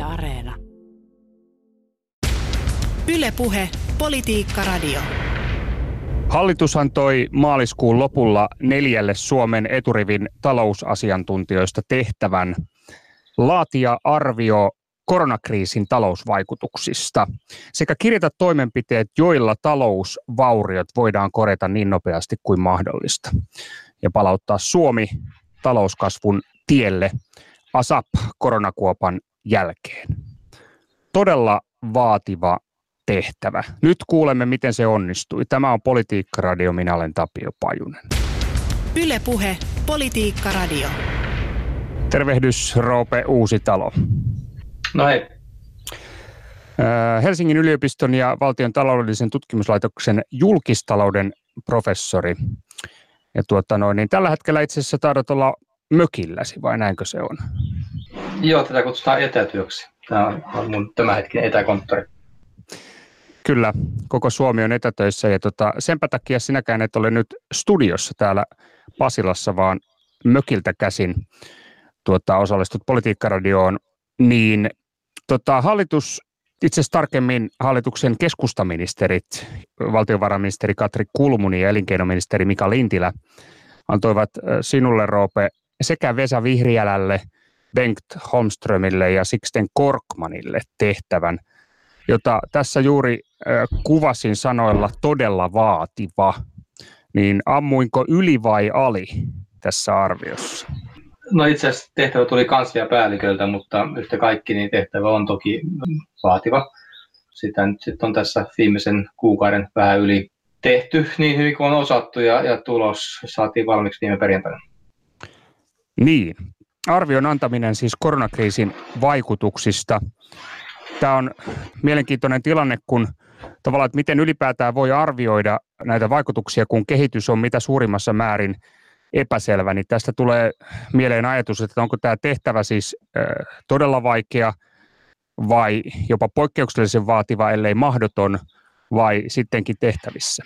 Yle Areena. Yle Puhe, Politiikka Radio. Hallitus antoi maaliskuun lopulla 4 Suomen eturivin talousasiantuntijoista tehtävän laatia arvio koronakriisin talousvaikutuksista sekä kirjata toimenpiteet, joilla talousvauriot voidaan korjata niin nopeasti kuin mahdollista ja palauttaa Suomi talouskasvun tielle ASAP-koronakuopan jälkeen. Todella vaativa tehtävä. Nyt kuulemme, miten se onnistui. Tämä on Politiikka Radio, minä olen Tapio Pajunen. Yle Puhe, Politiikka Radio. Tervehdys Roope Uusitalo. No hei. Helsingin yliopiston ja Valtion taloudellisen tutkimuslaitoksen julkistalouden professori. Ja niin tällä hetkellä itse asiassa taidat olla mökilläsi, vai näinkö se on? Joo, tätä kutsutaan etätyöksi. Tämä on mun tämänhetkinen etäkonttori. Kyllä, koko Suomi on etätöissä ja senpä takia sinäkään et ole nyt studiossa täällä Pasilassa, vaan mökiltä käsin osallistut Politiikka-radioon. Niin hallitus, itse asiassa tarkemmin hallituksen keskustaministerit, valtiovarainministeri Katri Kulmuni ja elinkeinoministeri Mika Lintilä antoivat sinulle, Roope, sekä Vesa Vihriälälle, Bengt Holmströmille ja Sixten Korkmanille tehtävän, jota tässä juuri kuvasin sanoilla todella vaativa. Niin ammuinko yli vai ali tässä arviossa? No itse asiassa tehtävä tuli kansliapäälliköltä, mutta yhtä kaikki niin tehtävä on toki vaativa. Sitä nyt sitten on tässä viimeisen kuukauden vähän yli tehty niin hyvin kuin on osattu ja tulos saatiin valmiiksi viime perjantaina. Niin, arvion antaminen siis koronakriisin vaikutuksista. Tämä on mielenkiintoinen tilanne, kun tavallaan, että miten ylipäätään voi arvioida näitä vaikutuksia, kun kehitys on mitä suurimmassa määrin epäselvä, niin tästä tulee mieleen ajatus, että onko tämä tehtävä siis todella vaikea vai jopa poikkeuksellisen vaativa, ellei mahdoton, vai sittenkin tehtävissä?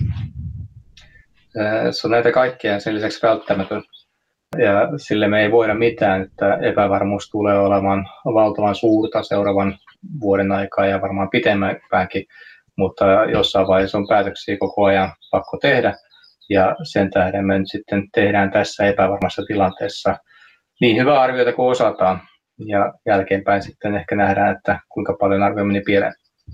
Se on näitä kaikkea sen lisäksi välttämätön. Ja sille me ei voida mitään, että epävarmuus tulee olemaan valtavan suurta seuraavan vuoden aikaa ja varmaan pitemmäänkin, mutta jossain vaiheessa on päätöksiä koko ajan pakko tehdä. Ja sen tähden me nyt sitten tehdään tässä epävarmassa tilanteessa niin hyvää arviota kuin osataan. Ja jälkeenpäin sitten ehkä nähdään, että kuinka paljon arvio meni pieleen.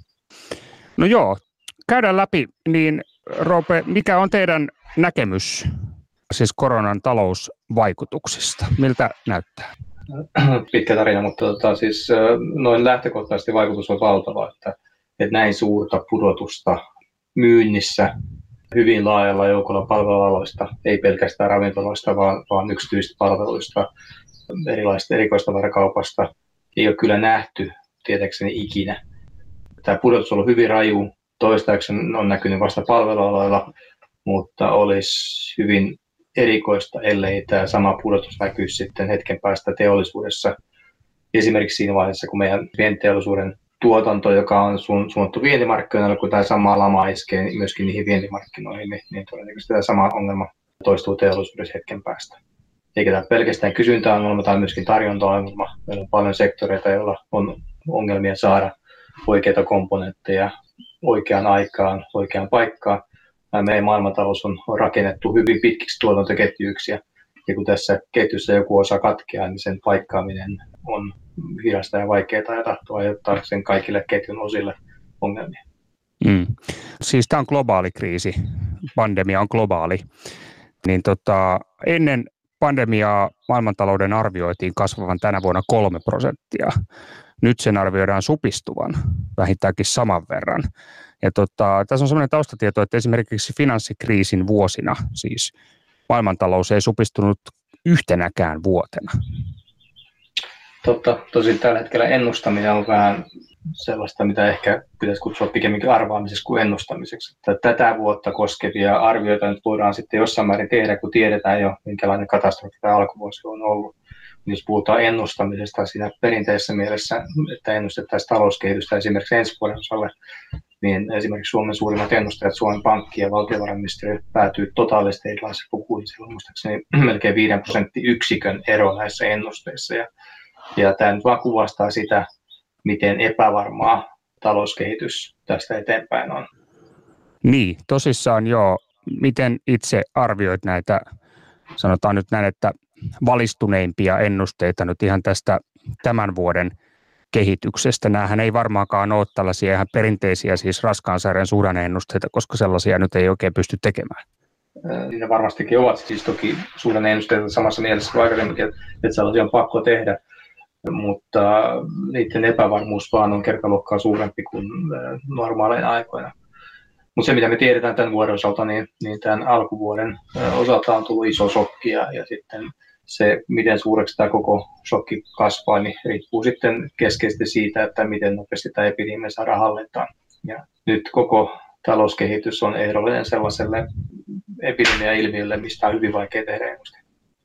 No joo, käydään läpi. Niin Roope, mikä on teidän näkemys siis koronan talousvaikutuksista? Miltä näyttää? Pitkä tarina, mutta siis noin lähtökohtaisesti vaikutus on valtava, että näin suurta pudotusta myynnissä hyvin laajalla joukolla palvelualoista, ei pelkästään ravintoloista, vaan yksityisistä palveluista, erilaisista erikoistavarakaupasta, ei ole kyllä nähty tietääkseni ikinä. Tämä pudotus on ollut hyvin raju, toistaiseksi on näkynyt vasta palvelualoilla, mutta olisi hyvin erikoista, ellei tämä sama pudotus näkyisi sitten hetken päästä teollisuudessa. Esimerkiksi siinä vaiheessa, kun meidän vientiteollisuuden tuotanto, joka on suunnattu vientimarkkinoille, kun tämä sama lama iskee myöskin niihin vientimarkkinoihin, niin todennäköisesti tämä sama ongelma toistuu teollisuudessa hetken päästä. Eikä tämä pelkästään kysyntäongelma, tämä on myöskin tarjontaongelma. Meillä on paljon sektoreita, joilla on ongelmia saada oikeita komponentteja oikeaan aikaan, oikeaan paikkaan. Meidän maailmantalous on rakennettu hyvin pitkiksi tuotantoketjuiksi, ja kun tässä ketjussa joku osa katkeaa, niin sen paikkaaminen on hidasta ja vaikeaa ja tahtoo aiheuttaa sen kaikille ketjun osille ongelmia. Siis tämä on globaali kriisi, pandemia on globaali. Niin ennen pandemiaa maailmantalouden arvioitiin kasvavan tänä vuonna 3%. Nyt sen arvioidaan supistuvan vähintäänkin saman verran. Ja tässä on sellainen taustatieto, että esimerkiksi finanssikriisin vuosina siis maailmantalous ei supistunut yhtenäkään vuotena. Totta. Tosin tällä hetkellä ennustaminen on vähän sellaista, mitä ehkä pitäisi kutsua pikemminkin arvaamiseksi kuin ennustamiseksi. Tätä vuotta koskevia arvioita nyt voidaan sitten jossain määrin tehdä, kun tiedetään jo, minkälainen katastrofi tämä alkuvuosi on ollut. Jos puhutaan ennustamisesta siinä perinteisessä mielessä, että ennustettaisiin talouskehitystä esimerkiksi ensi vuoden osalle, niin esimerkiksi Suomen suurimmat ennustajat, Suomen Pankki ja valtiovarainministeriö päätyy totaalisesti erilaisiin lukuihin. Siellä on muistaakseni melkein 5% ero näissä ennusteissa. Ja tämä nyt vaan kuvastaa sitä, miten epävarmaa talouskehitys tästä eteenpäin on. Niin, tosissaan joo. Miten itse arvioit näitä, sanotaan nyt näin, että valistuneimpia ennusteita nyt ihan tästä tämän vuoden kehityksestä? Nämähän ei varmaankaan ole tällaisia ihan perinteisiä siis raskaan sarjan suhdanneennusteita, koska sellaisia nyt ei oikein pysty tekemään. Ne varmastikin ovat siis toki suhdanneennusteita samassa mielessä kuin aikaisemminkin, että sellaisia on pakko tehdä, mutta niiden epävarmuus vaan on kertaluokkaa suurempi kuin normaaleina aikoina. Mutta se, mitä me tiedetään tämän vuoden osalta, niin tämän alkuvuoden osalta on tullut iso shokki ja sitten se, miten suureksi tämä koko shokki kasvaa, niin riippuu sitten keskeisesti siitä, että miten nopeasti tämä epidemia saadaan hallintaan. Ja nyt koko talouskehitys on ehdollinen sellaiselle epidemia-ilmiölle, mistä on hyvin vaikea tehdä ennusteita.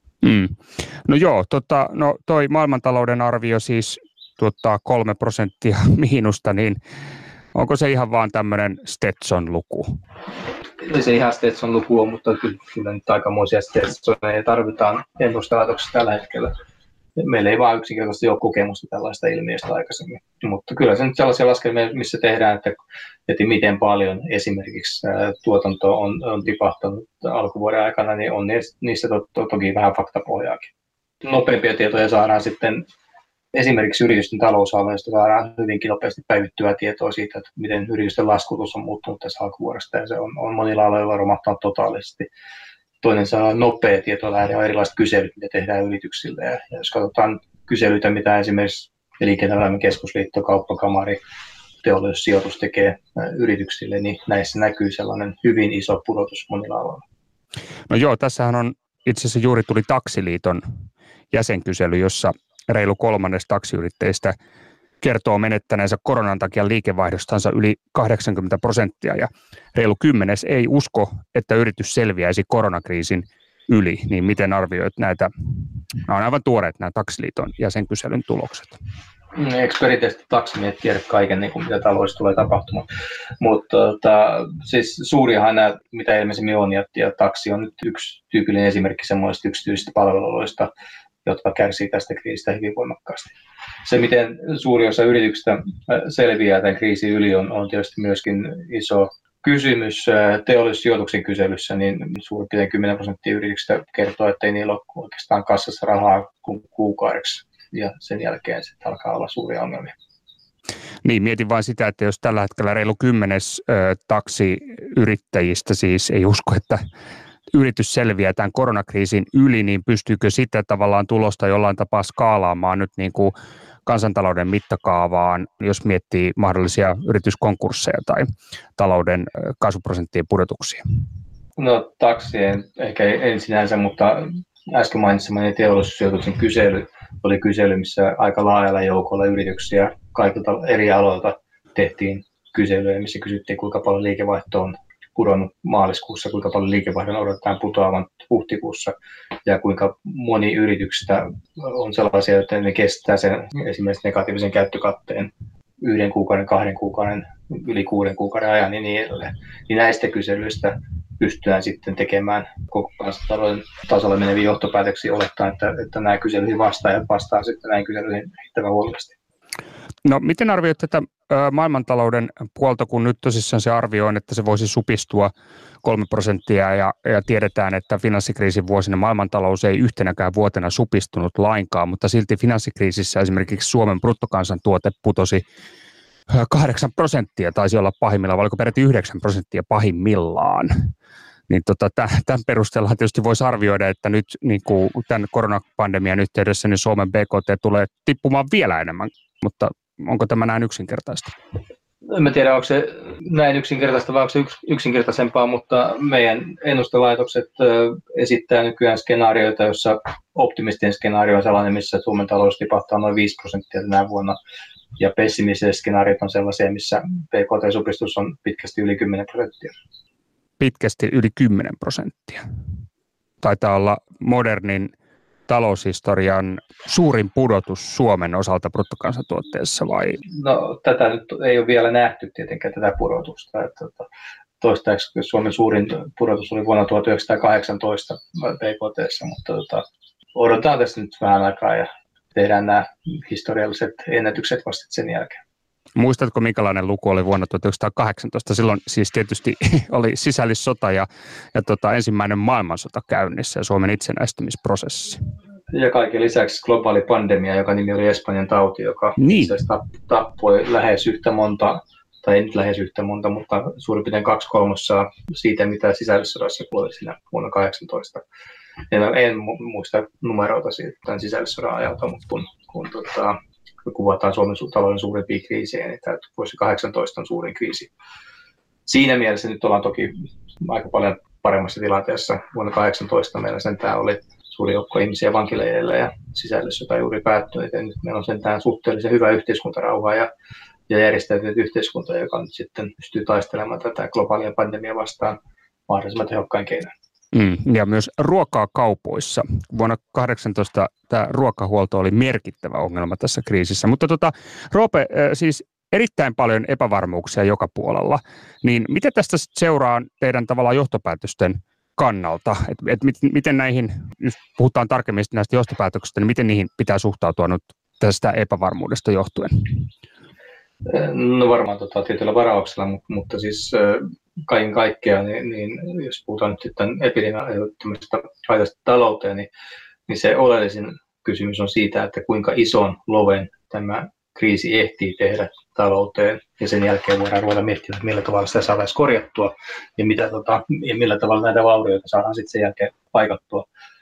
No joo, toi maailmantalouden arvio siis tuottaa 3% miinusta, niin onko se ihan vaan tämmöinen Stetson-luku? Ei se ihan Stetson-luku on, mutta kyllä nyt aikamoisia Stetsoneja tarvitaan ennustelaitoksessa tällä hetkellä. Meillä ei vaan yksinkertaisesti ole kokemusta tällaista ilmiöstä aikaisemmin. Mutta kyllä se nyt sellaisia laskelmia, missä tehdään, että miten paljon esimerkiksi tuotanto on tipahtanut alkuvuoden aikana, niin on niissä toki vähän faktapohjaakin. Nopeampia tietoja saadaan sitten esimerkiksi yritysten talousalueesta saadaan hyvinkin nopeasti päivittyvää tietoa siitä, että miten yritysten laskutus on muuttunut tässä alkuvuodesta, ja se on monilla aloilla romahtanut totaalisesti. Toinen saa nopea tietolähde on erilaiset kyselyt, mitä tehdään yrityksille. Ja jos katsotaan kyselyitä, mitä esimerkiksi Elinkeinoelämän keskusliitto, Kauppakamari, Teollisuussijoitus tekee yrityksille, niin näissä näkyy sellainen hyvin iso pudotus monilla aloilla. No joo, tässähän on itse asiassa juuri tuli Taksiliiton jäsenkysely, jossa reilu kolmannes taksiyrittäjistä kertoo menettäneensä koronan takia liikevaihdostansa yli 80%, ja reilu kymmenes ei usko, että yritys selviäisi koronakriisin yli. Niin miten arvioit näitä? Nämä on aivan tuoreet nämä Taksiliiton jäsenkyselyn tulokset. Eikö perinteisesti taksimiehet tiedä kaiken, niin kuin mitä taloudessa tulee tapahtumaan? Mutta siis suuriahan nämä, mitä ilmeisemmin on, ja taksi on nyt yksi tyypillinen esimerkki semmoisista yksityisistä palveluista, jotka kärsii tästä kriisistä hyvin voimakkaasti. Se, miten suuri osa yrityksistä selviää tämän kriisin yli, on tietysti myöskin iso kysymys. Teollisuussijoituksen kyselyssä niin suurin piirtein 10% yrityksistä kertoo, että ei niillä ole oikeastaan kassassa rahaa kuin kuukaudeksi, ja sen jälkeen sitten alkaa olla suuria ongelmia. Niin, mietin vain sitä, että jos tällä hetkellä reilu kymmenes taksiyrittäjistä siis ei usko, että yritys selviää tämän koronakriisin yli, niin pystyykö sitä tavallaan tulosta jollain tapaa skaalaamaan nyt niin kuin kansantalouden mittakaavaan, jos miettii mahdollisia yrityskonkursseja tai talouden kasvuprosenttien pudotuksia? No taksien ehkä en sinänsä, mutta äsken mainitsemani Teollisuussijoituksen kysely oli kysely, missä aika laajalla joukolla yrityksiä kaikilta eri aloilta tehtiin kyselyjä, missä kysyttiin, kuinka paljon liikevaihto on pudonnut maaliskuussa, kuinka paljon liikevaihdon odotetaan putoavan huhtikuussa ja kuinka moni yrityksistä on sellaisia, että ne kestää sen esimerkiksi negatiivisen käyttökatteen 1 kuukauden, 2 kuukauden, yli 6 kuukauden ajan ja niin edelleen. Niin näistä kyselyistä pystytään sitten tekemään koko kansantalouden tasolla meneviä johtopäätöksiä olettaen, että nämä kyselyihin vastaajat vastaa sitten näin kyselyihin riittävän huolellisesti. No miten arvioit tätä maailmantalouden puolta, kun nyt tosissaan se arvio on, että se voisi supistua 3% ja tiedetään, että finanssikriisin vuosina maailmantalous ei yhtenäkään vuotena supistunut lainkaan, mutta silti finanssikriisissä esimerkiksi Suomen bruttokansantuote putosi 8%, taisi olla pahimmillaan, vai oliko peräti 9% pahimmillaan. Niin tämän perusteella tietysti voisi arvioida, että nyt niin kuin tämän koronapandemian yhteydessä niin Suomen BKT tulee tippumaan vielä enemmän, mutta onko tämä näin yksinkertaista? En tiedä, onko se näin yksinkertaista vai onko se yksinkertaisempaa, mutta meidän ennustelaitokset esittää nykyään skenaarioita, jossa optimistinen skenaario on sellainen, missä Suomen talous tipahtaa noin 5% tänä vuonna, ja pessimistiset skenaariot on sellaisia, missä BKT-supistus on pitkästi yli 10%. Pitkästi yli 10%. Taitaa olla modernin taloushistorian suurin pudotus Suomen osalta bruttokansantuotteessa vai? No tätä nyt ei ole vielä nähty tietenkään tätä pudotusta. Toistaiseksi Suomen suurin pudotus oli vuonna 1918 BKT:ssä, mutta odotetaan tässä nyt vähän aikaa ja tehdään nämä historialliset ennätykset vasta sen jälkeen. Muistatko, minkälainen luku oli vuonna 1918? Silloin siis tietysti oli sisällissota ja ensimmäinen maailmansota käynnissä ja Suomen itsenäistymisprosessi. Ja kaiken lisäksi globaali pandemia, joka nimi oli Espanjan tauti, joka itse asiassa tappoi lähes yhtä monta, tai ei nyt lähes yhtä monta, mutta suurin piirtein 2/3 siitä, mitä sisällissodassa kuoli siinä vuonna 18. En muista numeroita siitä tämän sisällissodan ajalta, mutta kun kuvataan Suomen talouden suurimpia kriisejä, niin tämä vuosi 18 on suurin kriisi. Siinä mielessä nyt ollaan toki aika paljon paremmassa tilanteessa. Vuonna 18 meillä sentään oli suuri joukko ihmisiä vankileireillä ja sisällissota juuri päättynyt. Ja nyt meillä on sentään suhteellisen hyvä yhteiskuntarauha ja järjestäytynyt yhteiskunta, joka nyt sitten pystyy taistelemaan tätä globaalia pandemiaa vastaan mahdollisimman tehokkain keinoin. Ja myös ruokaa kaupoissa. Vuonna 2018 tämä ruokahuolto oli merkittävä ongelma tässä kriisissä. Mutta Roope, siis erittäin paljon epävarmuuksia joka puolella. Niin miten tästä seuraa teidän tavallaan johtopäätösten kannalta? Miten näihin, jos puhutaan tarkemmin näistä johtopäätöksistä, niin miten niihin pitää suhtautua nyt tästä epävarmuudesta johtuen? No varmaan tietyllä varauksella, mutta siis kaiken kaikkiaan, niin jos puhutaan nyt sitten epidemian aiheuttamista haitasta talouteen, niin se oleellisin kysymys on siitä, että kuinka ison loven tämä kriisi ehtii tehdä talouteen, ja sen jälkeen voidaan ruveta miettimään, millä tavalla sitä saataisiin korjattua, ja millä tavalla näitä vaurioita saadaan sitten sen jälkeen paikattua.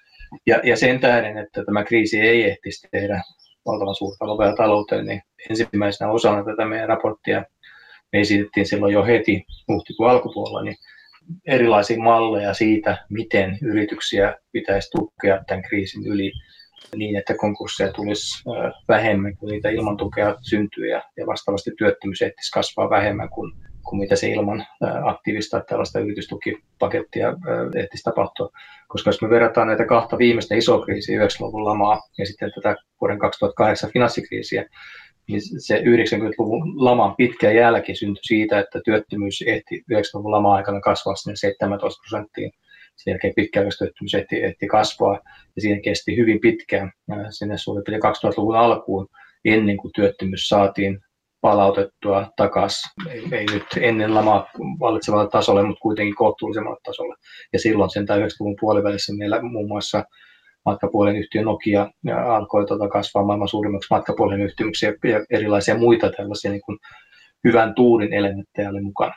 Ja sen tähden, että tämä kriisi ei ehtisi tehdä valtavan suurta lovea talouteen, niin ensimmäisenä osana tätä meidän raporttia me esitettiin silloin jo heti huhtikuun alkupuolella niin erilaisia malleja siitä, miten yrityksiä pitäisi tukea tämän kriisin yli niin, että konkursseja tulisi vähemmän kuin niitä ilman tukea syntyy ja vastaavasti työttömyys ehtisi kasvaa vähemmän kuin mitä se ilman aktiivista tällaista yritystukipakettia ehtisi tapahtua. Koska jos me verrataan näitä kahta viimeistä isoa kriisiä, 90-luvun lamaa ja sitten tätä vuoden 2008 finanssikriisiä, niin se 90-luvun laman pitkä jälki syntyi siitä, että työttömyys ehti 90-luvun lama-aikana kasvaa sinne 17%. Sen jälkeen pitkäaikaistyöttömyys ehti kasvaa ja siinä kesti hyvin pitkään sinne suurin piirtein 2000-luvun alkuun ennen kuin työttömyys saatiin palautettua takaisin. Ei nyt ennen lamaa vallitsevalle tasolle, mutta kuitenkin kohtuullisemmalle tasolle. Ja silloin sen 90-luvun puolivälissä meillä muun muassa matkapuhelinyhtiö Nokia alkoi kasvaa maailman suurimmaksi matkapuhelinyhtiöksi ja erilaisia muita tällaisia niin kuin hyvän tuurin elementtejä oli mukana.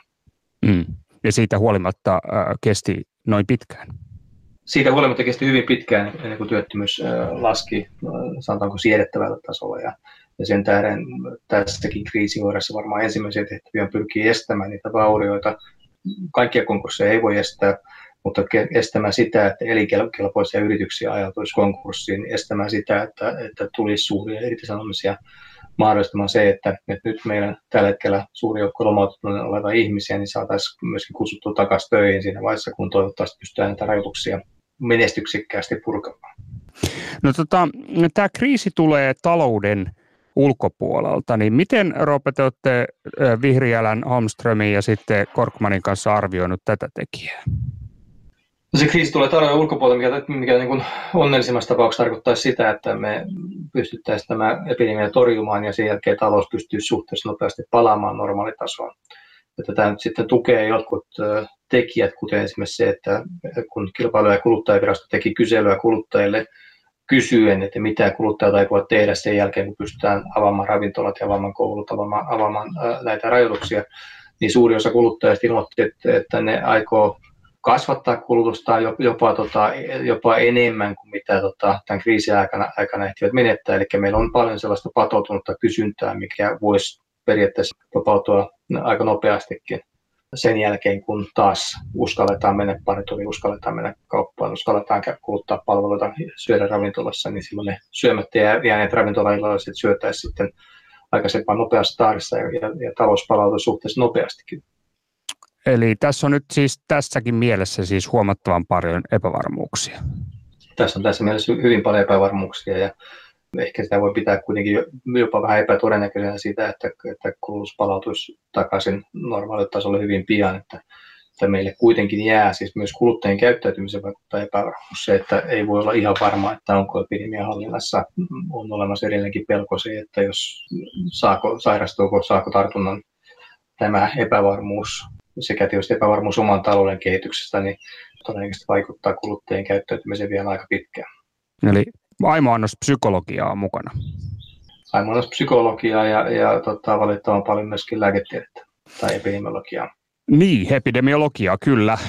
Ja siitä huolimatta kesti noin pitkään? Siitä huolimatta kesti hyvin pitkään ennen kuin työttömyys laski, sanotaanko siedettävällä tasolla. Ja sen tähden tässäkin kriisivuodessa varmaan ensimmäisiä tehtäviä pyrkii estämään niitä vaurioita. Kaikkia konkursseja ei voi estää, mutta estämään sitä, että elinkelpoisia yrityksiä ajautuisi konkurssiin, estämään sitä, että tulisi suuria irtisanomisia, mahdollistamaan se, että nyt meidän tällä hetkellä suuri joukko lomautettuneena olevia ihmisiä, niin saataisiin myöskin kutsuttua takaisin töihin siinä vaiheessa, kun toivottavasti pystytään näitä rajoituksia menestyksekkäästi purkamaan. No tämä kriisi tulee talouden ulkopuolelta, niin miten Roope te olette Vihriälän, Holmströmin ja sitten Korkmanin kanssa arvioinut tätä tekijää? No se kriisi tulee talouden ulkopuolelta, mikä niin kuin onnellisimmassa tapauksessa tarkoittaisi sitä, että me pystyttäisiin tämä epidemia torjumaan ja sen jälkeen talous pystyisi suhteessa nopeasti palaamaan normaalitasoon. Tätä nyt sitten tukee jotkut tekijät, kuten esimerkiksi se, että kun Kilpailu- ja kuluttajavirasto teki kyselyä kuluttajille kysyen, että mitä kuluttajat aikovat tehdä sen jälkeen, kun pystytään avaamaan ravintolat ja avaamaan koulut, avaamaan näitä rajoituksia, niin suuri osa kuluttajista ilmoitti, että ne aikoo kasvattaa kulutusta jopa enemmän kuin mitä tämän kriisin aikana ehtivät menettää. Eli meillä on paljon sellaista patoutunutta kysyntää, mikä voisi periaatteessa vapautua aika nopeastikin sen jälkeen, kun taas uskalletaan mennä parturiin, uskalletaan mennä kauppaan, uskalletaan kuluttaa palveluita, syödä ravintolassa, niin silloin ne syömättä jääneet ravintolaillalliset syötäisiin sitten aikaisempaan nopeassa tahdissa ja talous palautuu suhteessa nopeastikin. Eli tässä on nyt siis tässäkin mielessä siis huomattavan paljon epävarmuuksia. Tässä mielessä hyvin paljon epävarmuuksia ja ehkä sitä voi pitää kuitenkin jopa vähän epätodennäköisenä sitä, että kulutus palautuisi takaisin normaalille tasolle hyvin pian. Että että meille kuitenkin jää siis myös kuluttajien käyttäytymisen vaikuttaa epävarmuus. Se, että ei voi olla ihan varma, että onko epidemia hallinnassa, on olemassa edelleenkin pelko se, että jos sairastuuko, saako tartunnan, tämä epävarmuus sekä tietysti epävarmuus oman talouden kehityksestä, niin todennäköisesti vaikuttaa kuluttajien käyttäytymiseen vielä aika pitkään. Eli aimo annos psykologiaa on mukana. Aimo annos psykologiaa ja valitettavan paljon myöskin lääketiedettä tai epidemiologiaa. Niin, epidemiologiaa kyllä.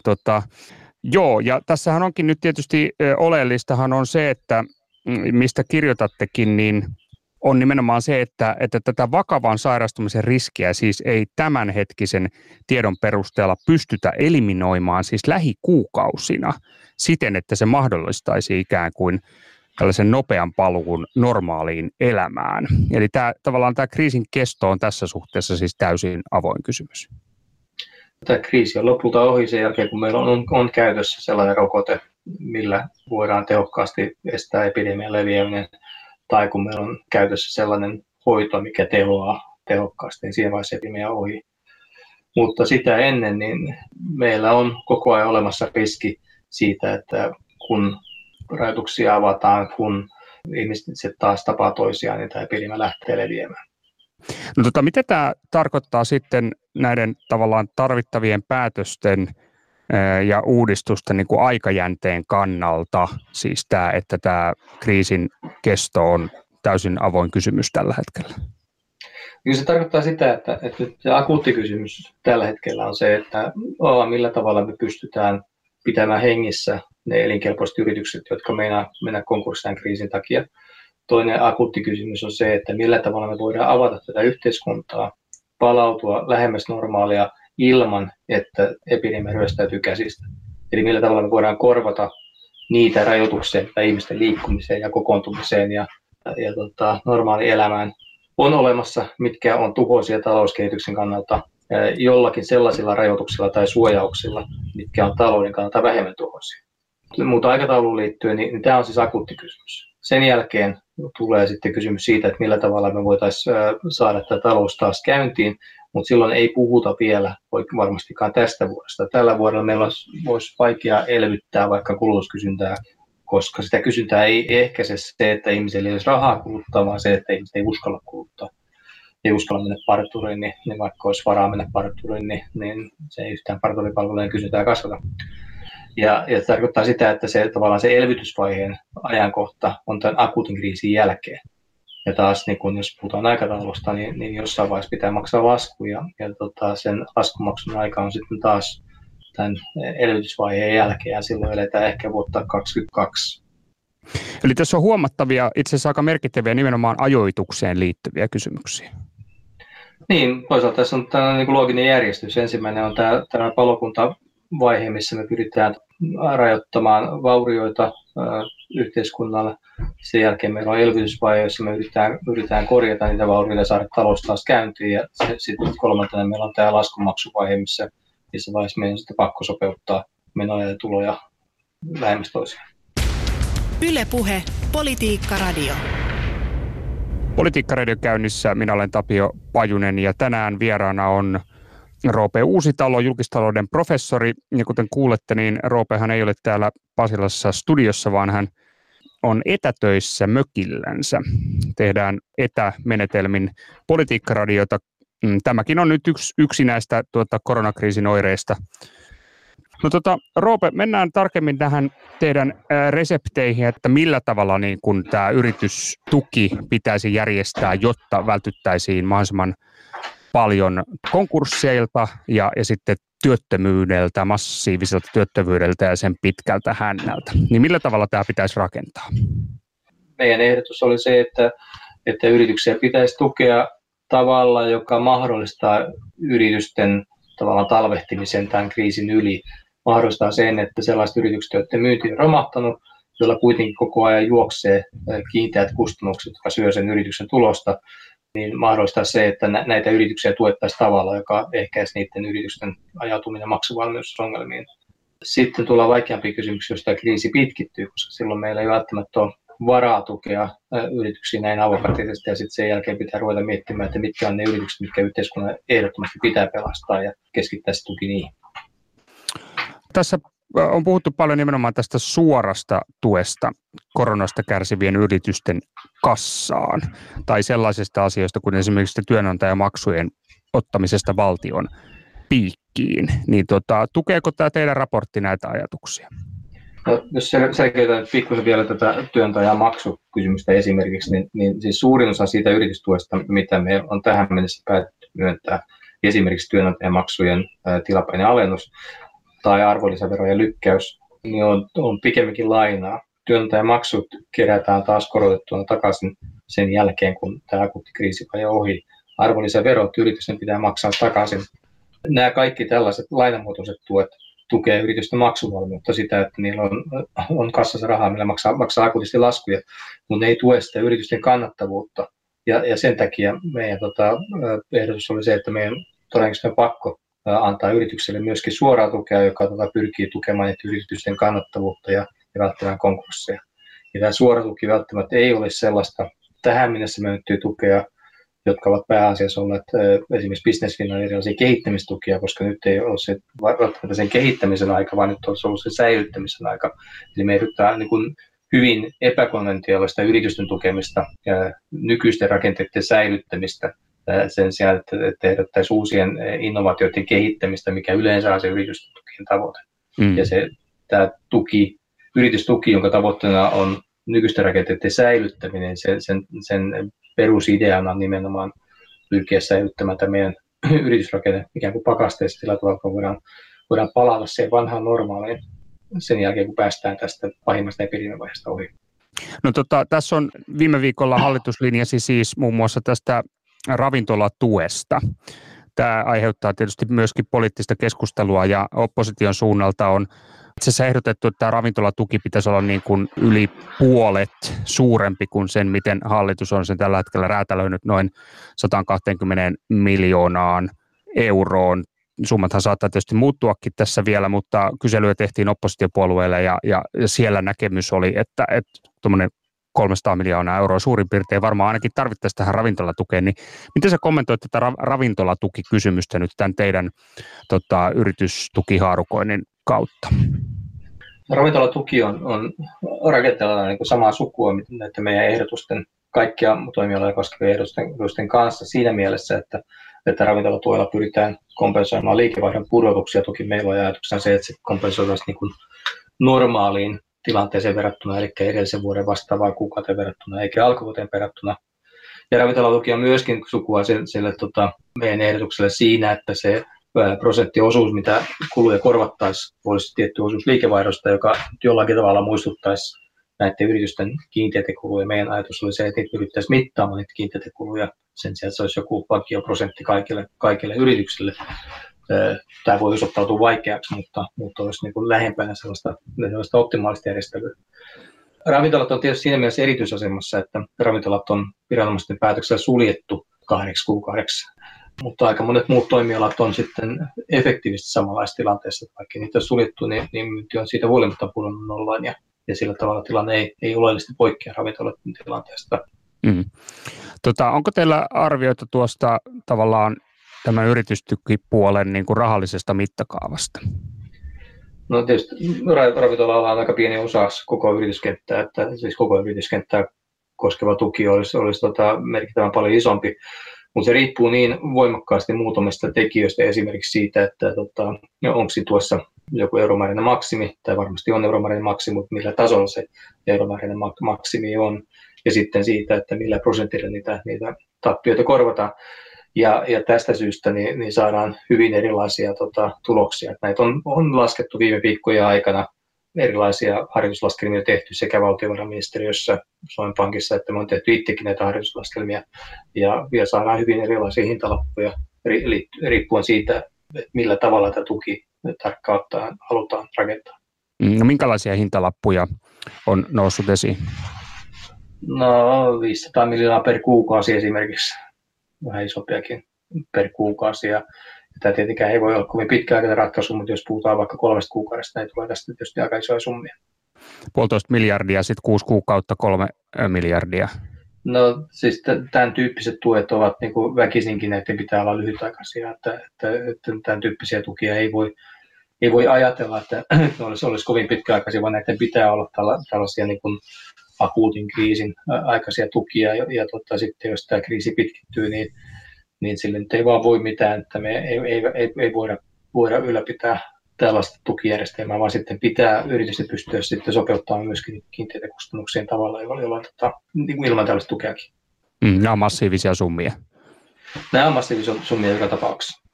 Joo, ja tässähän onkin nyt tietysti oleellistahan on se, että mistä kirjoitattekin, niin on nimenomaan se, että tätä vakavan sairastumisen riskiä siis ei tämänhetkisen tiedon perusteella pystytä eliminoimaan siis lähikuukausina siten, että se mahdollistaisi ikään kuin tällaisen nopean paluun normaaliin elämään. Eli tavallaan tämä kriisin kesto on tässä suhteessa siis täysin avoin kysymys. Tämä kriisi on lopulta ohi sen jälkeen, kun meillä on käytössä sellainen rokote, millä voidaan tehokkaasti estää epidemian leviäminen, tai kun meillä on käytössä sellainen hoito, mikä tehoaa tehokkaasti, niin siihen vaiheessa epidemia on ohi. Mutta sitä ennen niin meillä on koko ajan olemassa riski siitä, että kun rajoituksia avataan, kun ihmiset taas tapaa toisiaan, niin tämä epidemia lähtee leviämään. No mitä tämä tarkoittaa sitten näiden tavallaan tarvittavien päätösten ja uudistusten niin kuin aikajänteen kannalta, siis tämä, että tämä kriisin kesto on täysin avoin kysymys tällä hetkellä? Kyllä se tarkoittaa sitä, että nyt akuutti kysymys tällä hetkellä on se, että millä tavalla me pystytään pitämään hengissä ne elinkelpoiset yritykset, jotka mennä konkurssiin kriisin takia. Toinen akuutti kysymys on se, että millä tavalla me voidaan avata tätä yhteiskuntaa, palautua lähemmäs normaalia ilman, että epidemia ryöstäytyy käsistä. Eli millä tavalla me voidaan korvata niitä rajoituksia, mitä ihmisten liikkumiseen ja kokoontumiseen ja normaali elämään on olemassa, mitkä on tuhoisia talouskehityksen kannalta jollakin sellaisilla rajoituksilla tai suojauksilla, mitkä on talouden kannalta vähemmän tuhoisia. Mutta aikatauluun liittyen, niin tämä on siis akuutti kysymys. Sen jälkeen tulee sitten kysymys siitä, että millä tavalla me voitaisiin saada tämä talous taas käyntiin, mutta silloin ei puhuta vielä varmastikaan tästä vuodesta. Tällä vuodella meillä olisi vaikea elvyttää vaikka kulutuskysyntää, koska sitä kysyntää ei ehkäise se, että ihmisillä ei olisi rahaa kuluttaa, vaan se, että ihmiset ei uskalla kuluttaa. Ei uskalla mennä parturiin, niin vaikka olisi varaa mennä parturiin, niin se ei yhtään parturipalvelujen kysyntää kasvata. Ja se tarkoittaa sitä, että tavallaan se elvytysvaiheen ajankohta on tämän akuutin kriisin jälkeen. Ja taas niin kun jos puhutaan aikataulusta, niin jossain vaiheessa pitää maksaa lasku ja sen laskumaksun aika on sitten taas tämän elvytysvaiheen jälkeen ja silloin eletään ehkä vuotta 2022. Eli tässä on huomattavia, itse asiassa aika merkittäviä nimenomaan ajoitukseen liittyviä kysymyksiä. Niin, toisaalta tässä on tällainen niin kuin looginen järjestys. Ensimmäinen on tämä palokuntavaihe, missä me pyritään rajoittamaan vaurioita yhteiskunnalle. Sen jälkeen meillä on elvytysvaihe, jossa me yritetään korjata niitä vaurioita ja saada talous taas käyntiin. Ja sitten kolmantena meillä on tämä laskumaksuvaihe, missä vaiheessa meidän on sitten pakko sopeuttaa menoja ja tuloja lähemmäs toisiaan. Yle Puhe, Politiikka Radio. Politiikka Radio käynnissä. Minä olen Tapio Pajunen ja tänään vieraana on Roope Uusitalo, julkistalouden professori. Ja kuten kuulette, niin Roopehan ei ole täällä Pasilassa studiossa, vaan hän on etätöissä mökillänsä. Tehdään etämenetelmin politiikkaradiota. Tämäkin on nyt yksi näistä koronakriisin oireista. No Roope, mennään tarkemmin tähän teidän resepteihin, että millä tavalla niin kun tämä yritystuki pitäisi järjestää, jotta vältyttäisiin mahdollisimman paljon konkursseilta ja sitten työttömyydeltä, massiiviselta työttömyydeltä ja sen pitkältä hännältä. Niin millä tavalla tämä pitäisi rakentaa? Meidän ehdotus oli se, että yrityksiä pitäisi tukea tavalla, joka mahdollistaa yritysten tavallaan talvehtimisen tämän kriisin yli. Mahdollistaa sen, että sellaiset yritykset, joiden myynti on romahtanut, joilla kuitenkin koko ajan juoksee kiinteät kustannukset, jotka syö sen yrityksen tulosta, niin mahdollistaa se, että näitä yrityksiä tuettaisiin tavalla, joka ehkäisi niiden yritysten ajautuminen maksuvalmiusongelmiin. Sitten tulee vaikeampia kysymyksiä, jos tämä kriisi pitkittyy, koska silloin meillä ei välttämättä ole varaa tukea yrityksiä näin avokätisesti ja sitten sen jälkeen pitää ruveta miettimään, että mitkä on ne yritykset, mitkä yhteiskunnan ehdottomasti pitää pelastaa ja keskittää se tuki niihin. Tässä on puhuttu paljon nimenomaan tästä suorasta tuesta koronasta kärsivien yritysten kassaan tai sellaisista asioista kuin esimerkiksi työnantajamaksujen ottamisesta valtion piikkiin. Niin tukeeko tämä teidän raportti näitä ajatuksia? No, jos selkeytän pikkusen vielä tätä työnantajamaksukysymystä esimerkiksi, niin siis suurin osa siitä yritystuesta, mitä me on tähän mennessä päätetty myöntää, esimerkiksi työnantajamaksujen tilapäinen alennus tai arvonlisäverojen lykkäys, niin on pikemminkin lainaa. Työnantajamaksut kerätään taas korotettuna takaisin sen jälkeen, kun tämä akuutti kriisi on jo ohi. Arvonlisäverot yritysten pitää maksaa takaisin. Nämä kaikki tällaiset lainamuotoiset tuet tukee yritysten maksuvalmiutta sitä, että niillä on kassassa rahaa, millä maksaa akuutisti laskuja, mutta ne ei tue sitä yritysten kannattavuutta. Ja sen takia meidän ehdotus oli se, että meidän todennäköisesti on pakko antaa yritykselle myöskin suoraa tukea, joka pyrkii tukemaan yritysten kannattavuutta ja välttämään konkursseja. Ja tämä suora tuki välttämättä ei ole sellaista tähän mennessä myönnettyä tukea, jotka ovat pääasiassa olleet esimerkiksi Business Finlandin erilaisia kehittämistukia, koska nyt ei ole se välttämättä sen kehittämisen aika, vaan nyt on ollut se säilyttämisen aika. Eli me ehdotetaan niin kuin hyvin epäkonventiaalista yritysten tukemista ja nykyisten rakenteiden säilyttämistä sen sijaan, että ehdottaisiin uusien innovaatioiden kehittämistä, mikä yleensä on se yritysten tukien tavoite. Ja tämä yritystuki, jonka tavoitteena on nykyisten rakenteiden säilyttäminen, sen perusideana on nimenomaan pyrkiä säilyttämään tämä meidän yritysrakenne ikään kuin pakasteessa sillä tavalla, että voidaan palata siihen vanhaan normaaliin sen jälkeen, kun päästään tästä pahimmasta epidemiavaiheesta ohi. No tässä on viime viikolla hallitus linjasi siis muun muassa tästä ravintolatuesta. Tämä aiheuttaa tietysti myöskin poliittista keskustelua ja opposition suunnalta on itse asiassa ehdotettu, että tämä ravintolatuki pitäisi olla niin kuin yli puolet suurempi kuin sen, miten hallitus on sen tällä hetkellä räätälöinyt noin 120 miljoonaan euroon. Summathan saattaa tietysti muuttuakin tässä vielä, mutta kyselyä tehtiin oppositiopuolueille ja siellä näkemys oli, että tuommoinen 300 miljoonaa euroa suurin piirtein varmaan ainakin tarvittaisiin tähän ravintolatukeen, niin miten sä kommentoit tätä ravintolatukikysymystä nyt tämän teidän yritystukihaarukoinnin kautta? Ravintolatuki on rakenteella niin kuin samaa sukua näiden meidän ehdotusten, kaikkia toimialoja koskevien ehdotusten kanssa siinä mielessä, että ravintolatuella pyritään kompensoimaan liikevaihdon pudotuksia. Toki meillä on ajatuksena se, että se kompensoitaisiin niin kuin normaaliin tilanteeseen verrattuna, eli edellisen vuoden vastaavaan kuukauteen verrattuna, eikä alkuvuoteen verrattuna. Ja ravintolatuki on myöskin sukua sille meidän ehdotukselle siinä, että se prosenttiosuus, mitä kuluja korvattaisiin, olisi tietty osuus liikevaihdosta, joka jollakin tavalla muistuttaisi näiden yritysten kiinteitä kuluja. Meidän ajatus oli se, että niitä yrittäisiin mittaamaan niitä kiinteitä kuluja sen sijaan, että se olisi joku vakioprosentti kaikille yrityksille. Tämä voi osoittautua vaikeaksi, mutta olisi niin kuin lähempänä sellaista optimaalista järjestelyä. Ravintolat on tietysti siinä mielessä erityisasemassa, että ravintolat on viranomaisten päätöksellä suljettu 2 kuukaudeksi. Mutta aika monet muut toimialat on sitten efektiivisesti samanlaisessa tilanteessa. Vaikka niitä on suljettu, niin myynti on siitä huolimatta pudonnut nollaan ja sillä tavalla tilanne ei oleellisesti poikkea ravintoloiden tilanteesta. Onko teillä arvioita tuosta tavallaan tämän yritystukipuolen niin kuin rahallisesta mittakaavasta? No tietysti ravintola-ala on aika pieni osa koko yrityskenttää, että siis koko yrityskenttää koskeva tuki olisi merkittävän paljon isompi. Mutta se riippuu niin voimakkaasti muutamista tekijöistä, esimerkiksi siitä, että onko siinä tuossa joku euromääräinen maksimi, tai varmasti on euromääräinen maksimi, mutta millä tasolla se euromääräinen maksimi on, ja sitten siitä, että millä prosentilla niitä tappioita korvataan. Ja tästä syystä niin saadaan hyvin erilaisia tuloksia. Näitä on laskettu viime viikkojen aikana, erilaisia harjoituslaskelmia tehty sekä valtiovarainministeriössä, Suomen Pankissa, että me on tehty itsekin näitä harjoituslaskelmia ja saadaan hyvin erilaisia hintalappuja riippuen siitä, millä tavalla tämä tuki tarkkaan ottaen halutaan rakentaa. No, minkälaisia hintalappuja on noussut esiin? No 500 miljoonaa per kuukausi esimerkiksi, vähän isompiakin per kuukausi. Ja tämä tietenkään ei voi olla kovin pitkäaikainen ratkaisu, mutta jos puhutaan vaikka 3 kuukaudesta, niin tulee tästä tietysti aika isoja summia. 1,5 miljardia, sitten 6 kuukautta 3 miljardia. No siis tämän tyyppiset tuet ovat niin kuin väkisinkin, että pitää olla lyhytaikaisia, että tämän tyyppisiä tukia ei voi ei voi ajatella, että ne olisi kovin pitkäaikaisia, vaan näiden pitää olla tällaisia niin kuin akuutin kriisin aikaisia tukia, ja sitten jos tämä kriisi pitkittyy, niin sille nyt ei vaan voi mitään, että me ei voida ylläpitää tällaista tukijärjestelmää, vaan sitten pitää yritysten pystyä sitten sopeuttamaan myöskin kiinteitä kustannuksien tavalla, jolla niin ilman tällaista tukeakin. Nämä on massiivisia summia. Nämä on massiivisia summia joka tapauksessa.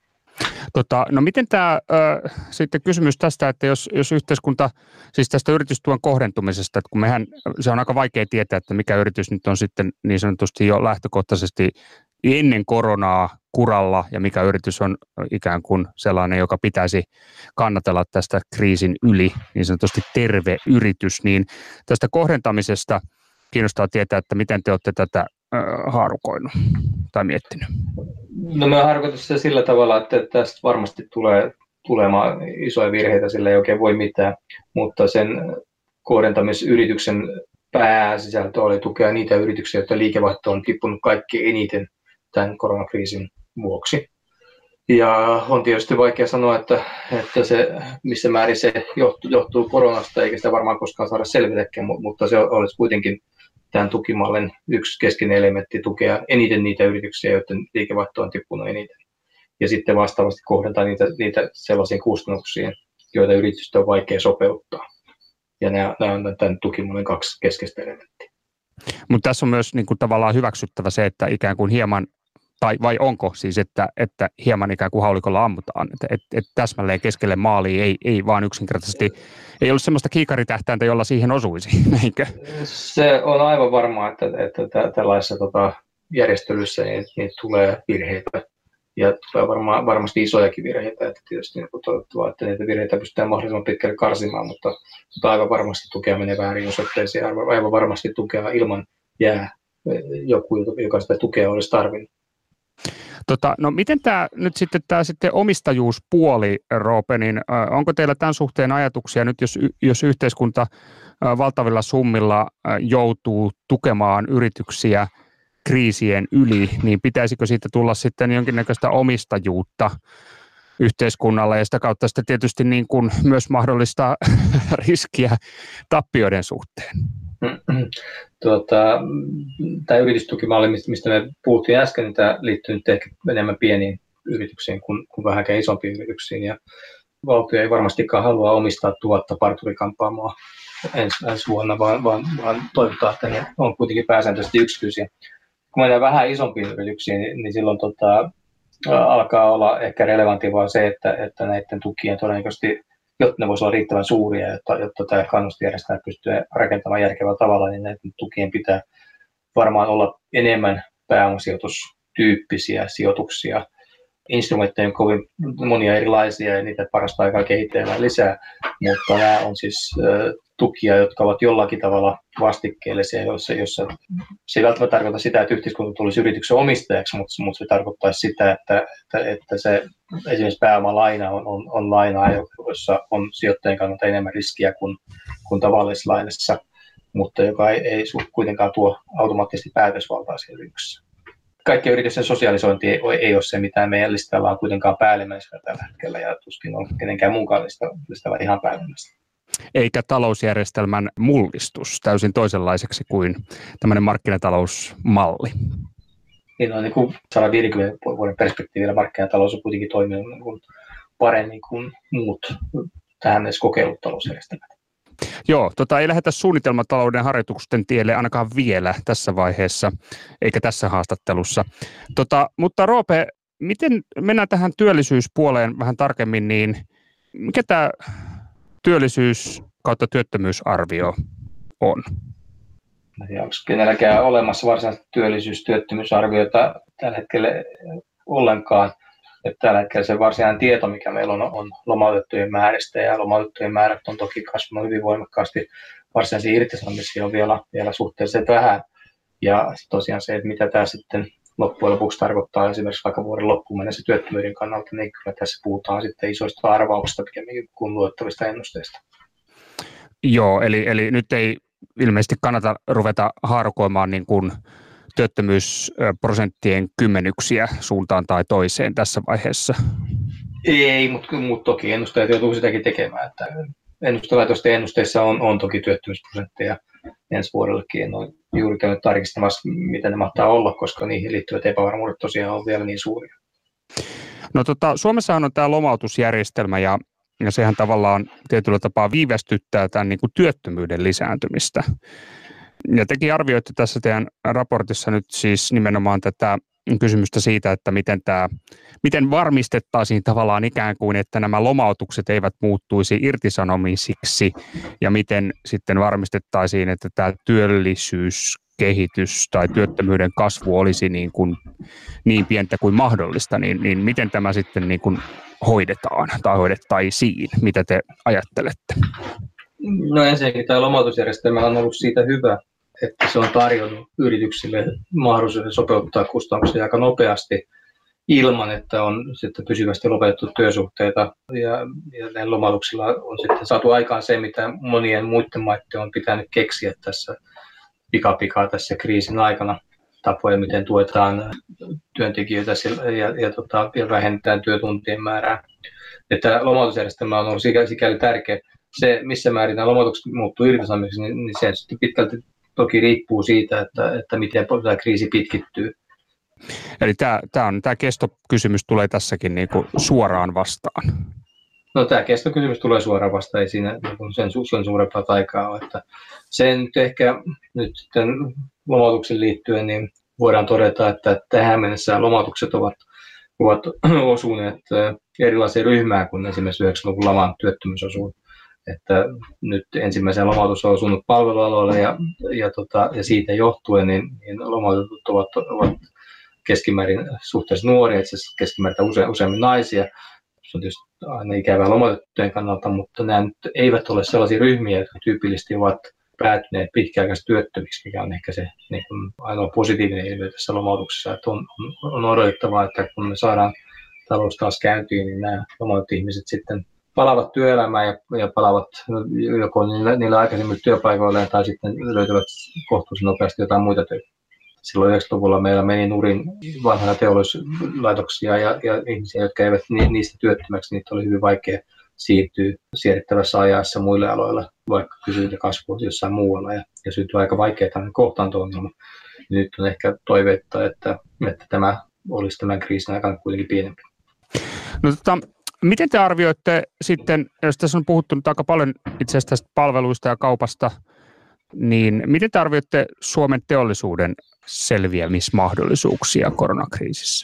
No miten tämä sitten kysymys tästä, että jos yhteiskunta, siis tästä yritystuen kohdentumisesta, että kun se on aika vaikea tietää, että mikä yritys nyt on sitten niin sanotusti jo lähtökohtaisesti ennen koronaa kuralla ja mikä yritys on ikään kuin sellainen, joka pitäisi kannatella tästä kriisin yli, niin sanotusti terve yritys, niin tästä kohdentamisesta kiinnostaa tietää, että miten te olette tätä haarukoinut tai miettinyt? No me harkoitan sitä sillä tavalla, että tästä varmasti tulee tulemaan isoja virheitä, sillä ei oikein voi mitään, mutta sen kohdentamisyrityksen pääsisältö oli tukea niitä yrityksiä, joita liikevaihto on tippunut kaikkein eniten tämän koronakriisin vuoksi. Ja on tietysti vaikea sanoa, että se, missä määrin se johtuu koronasta, eikä sitä varmaan koskaan saada selvitäkään, mutta se olisi kuitenkin tämän tukimallin yksi keskeinen elementti tukea eniten niitä yrityksiä, joiden liikevaihto on tippunut eniten. Ja sitten vastaavasti kohdentaa niitä sellaisiin kustannuksiin, joita yritystä on vaikea sopeuttaa. Ja nämä on tämän tukimallin kaksi keskeistä elementtiä. Mutta tässä on myös niin kuin tavallaan hyväksyttävä se, että ikään kuin hieman, vai onko siis, että hieman ikään kuin haulikolla ammutaan, että täsmälleen keskelle maalia ei vaan yksinkertaisesti, ei ole sellaista kiikaritähtäintä, jolla siihen osuisi, näinkö? Se on aivan varmaa, että tällaisessa järjestelyssä niin tulee virheitä ja tulee varmasti isojakin virheitä, että tietysti niin toivottavaa, että niitä virheitä pystytään mahdollisimman pitkälle karsimaan, mutta aivan varmasti tukea menee väärin osoitteisiin, aivan varmasti tukea ilman jää joku, joka sitä tukea olisi tarvinnut. No miten tämä nyt sitten omistajuuspuoli, Roope, niin onko teillä tämän suhteen ajatuksia nyt, jos yhteiskunta valtavilla summilla joutuu tukemaan yrityksiä kriisien yli, niin pitäisikö siitä tulla sitten jonkinnäköistä omistajuutta yhteiskunnalle ja sitä kautta sitten tietysti niin kuin myös mahdollista riskiä tappioiden suhteen? Tämä yritystukimalli, mistä me puhuttiin äsken, niin tämä liittyy nyt ehkä enemmän pieniin yrityksiin kuin vähänkään isompiin yrityksiin. Ja valtio ei varmastikaan halua omistaa 1000 parturikampaamoa ensi vuonna, vaan toivotaan, että ne on kuitenkin pääsääntöisesti yksityisiä. Kun mennään vähän isompiin yrityksiin, niin silloin alkaa olla ehkä relevantivaa se, että näiden tukien todennäköisesti, jotta ne voisivat olla riittävän suuria, jotta tämä kannustinjärjestelmä pystyy rakentamaan järkevällä tavalla, niin näiden tukien pitää varmaan olla enemmän pääomasijoitustyyppisiä sijoituksia. Instrumentteja on kovin monia erilaisia ja niitä parasta aikaa kehitellään lisää, mutta nämä on siis tukia, jotka ovat jollakin tavalla vastikkeellisia, joissa se ei välttämättä tarkoita sitä, että yhteiskunta tulisi yrityksen omistajaksi, mutta se tarkoittaisi sitä, että se esimerkiksi pääomalaina on lainaa, jossa on sijoittajien kannalta enemmän riskiä kuin tavallisessa lainassa, mutta joka ei kuitenkaan tuo automaattisesti päätösvaltaa siihen yrityksessä. Kaikkien yritysten sosialisointi ei ole se, mitä meidän listalla on kuitenkaan päällimmäisenä tällä hetkellä, ja tuskin on kenenkään muunkaan listalla ihan päällimmäisenä. Eikä talousjärjestelmän mullistus täysin toisenlaiseksi kuin tämmöinen markkinatalousmalli. Niin kuin 150 vuoden perspektiivillä markkinatalous on kuitenkin toiminut paremmin kuin muut tähän mennessä kokeillut talousjärjestelmät. Joo, ei lähdetä suunnitelmatalouden harjoitusten tielle ainakaan vielä tässä vaiheessa, eikä tässä haastattelussa. Mutta Roope, miten mennään tähän työllisyyspuoleen vähän tarkemmin, niin mikä tämä työllisyys kautta työttömyysarvio on? Onko kenelläkään olemassa varsinaista työttömyysarviota tällä hetkellä ollenkaan? Että tällä hetkellä se varsinainen tieto, mikä meillä on lomautettujen määristä, ja lomautettujen määrät on toki kasvanut hyvin voimakkaasti. Varsinaisia irtisanomisia on vielä suhteellisen vähän. Ja tosiaan se, että mitä tämä sitten loppujen lopuksi tarkoittaa esimerkiksi vaikka vuoden loppuun mennessä työttömyyden kannalta, niin kyllä tässä puhutaan sitten isoista arvauksista pikemminkin kuin luottavista ennusteista. Joo, eli nyt ei ilmeisesti kannata ruveta haarukoimaan niin kuin työttömyysprosenttien kymmenyksiä suuntaan tai toiseen tässä vaiheessa. Ei, mutta toki ennustajat joutuu sitäkin tekemään. Että ennustelaitosten ennusteissa on toki työttömyysprosentteja ensi vuodellekin. En ole juuri käynyt tarkistamassa, mitä ne mahtaa olla, koska niihin liittyvät epävarmuudet tosiaan on vielä niin suuria. No Suomessahan on tämä lomautusjärjestelmä ja sehän tavallaan tietyllä tapaa viivästyttää tämän niin kuin työttömyyden lisääntymistä. Ja tekin arvioitte tässä teidän raportissa nyt siis nimenomaan tätä kysymystä siitä, että miten varmistettaisiin tavallaan ikään kuin, että nämä lomautukset eivät muuttuisi irtisanomisiksi ja miten sitten varmistettaisiin, että tämä työllisyyskehitys tai työttömyyden kasvu olisi niin pientä kuin mahdollista, niin miten tämä sitten niin kuin hoidetaan tai hoidettaisiin? Mitä te ajattelette? No ensinnäkin tämä lomautusjärjestelmä on ollut siitä hyvä, että se on tarjonnut yrityksille mahdollisuuden sopeuttaa kustannuksia aika nopeasti ilman, että on sitten pysyvästi lopetettu työsuhteita. Ja näillä lomautuksilla on sitten saatu aikaan se, mitä monien muiden maiden on pitänyt keksiä tässä pikapikaa tässä kriisin aikana. Tapoja, miten tuetaan työntekijöitä ja vähennetään työtuntien määrää. Että lomautusjärjestelmä on ollut sikäli tärkeä. Se, missä määrin nämä lomautukset muuttuu irtisanomisiksi, niin se sitten pitkälti toki riippuu siitä, että miten tämä kriisi pitkittyy. Eli tämä kestokysymys tulee tässäkin niin kuin suoraan vastaan. No tämä kestokysymys tulee suoraan vastaan, ei siinä sen suurempaa taikaa ole. Että sen nyt ehkä nyt sitten lomautuksen liittyen niin voidaan todeta, että tähän mennessä lomautukset ovat osuneet erilaiseen ryhmään kuin esimerkiksi 90-luvun laman työttömyysosuus. Että nyt ensimmäisen lomautus on osunut palvelualoille ja siitä johtuen niin lomautetut ovat keskimäärin suhteessa nuoria, itse asiassa keskimäärin useammin naisia. Se on tietysti aina ikävää lomautettujen kannalta, mutta nämä nyt eivät ole sellaisia ryhmiä, jotka tyypillisesti ovat päätyneet pitkäaikaisesti työttömiksi, mikä on ehkä se niin kuin ainoa positiivinen ilmiö tässä lomautuksessa. Että on odotettavaa, että kun me saadaan talous taas käyntiin, niin nämä lomautetut ihmiset sitten palaavat työelämään ja palaavat joko niillä aikaisemmilla työpaikoilleen tai sitten löytävät kohtuullisen nopeasti jotain muita töitä. Silloin 90-luvulla meillä meni nurin vanhoja teollisuuslaitoksia ja ihmisiä, jotka eivät niistä työttömäksi, niitä oli hyvin vaikea siirtyä siedettävässä ajassa muille aloille, vaikka kysyntä kasvua jossain muualla ja syntyy aika vaikeaa kohtaanto-ongelma. Nyt on ehkä toiveita, että tämä olisi tämän kriisin aikana kuitenkin pienempi. No, miten te arvioitte sitten, jos tässä on puhuttu nyt aika paljon itse asiassa tästä palveluista ja kaupasta, niin miten te arvioitte Suomen teollisuuden selviämismahdollisuuksia koronakriisissä?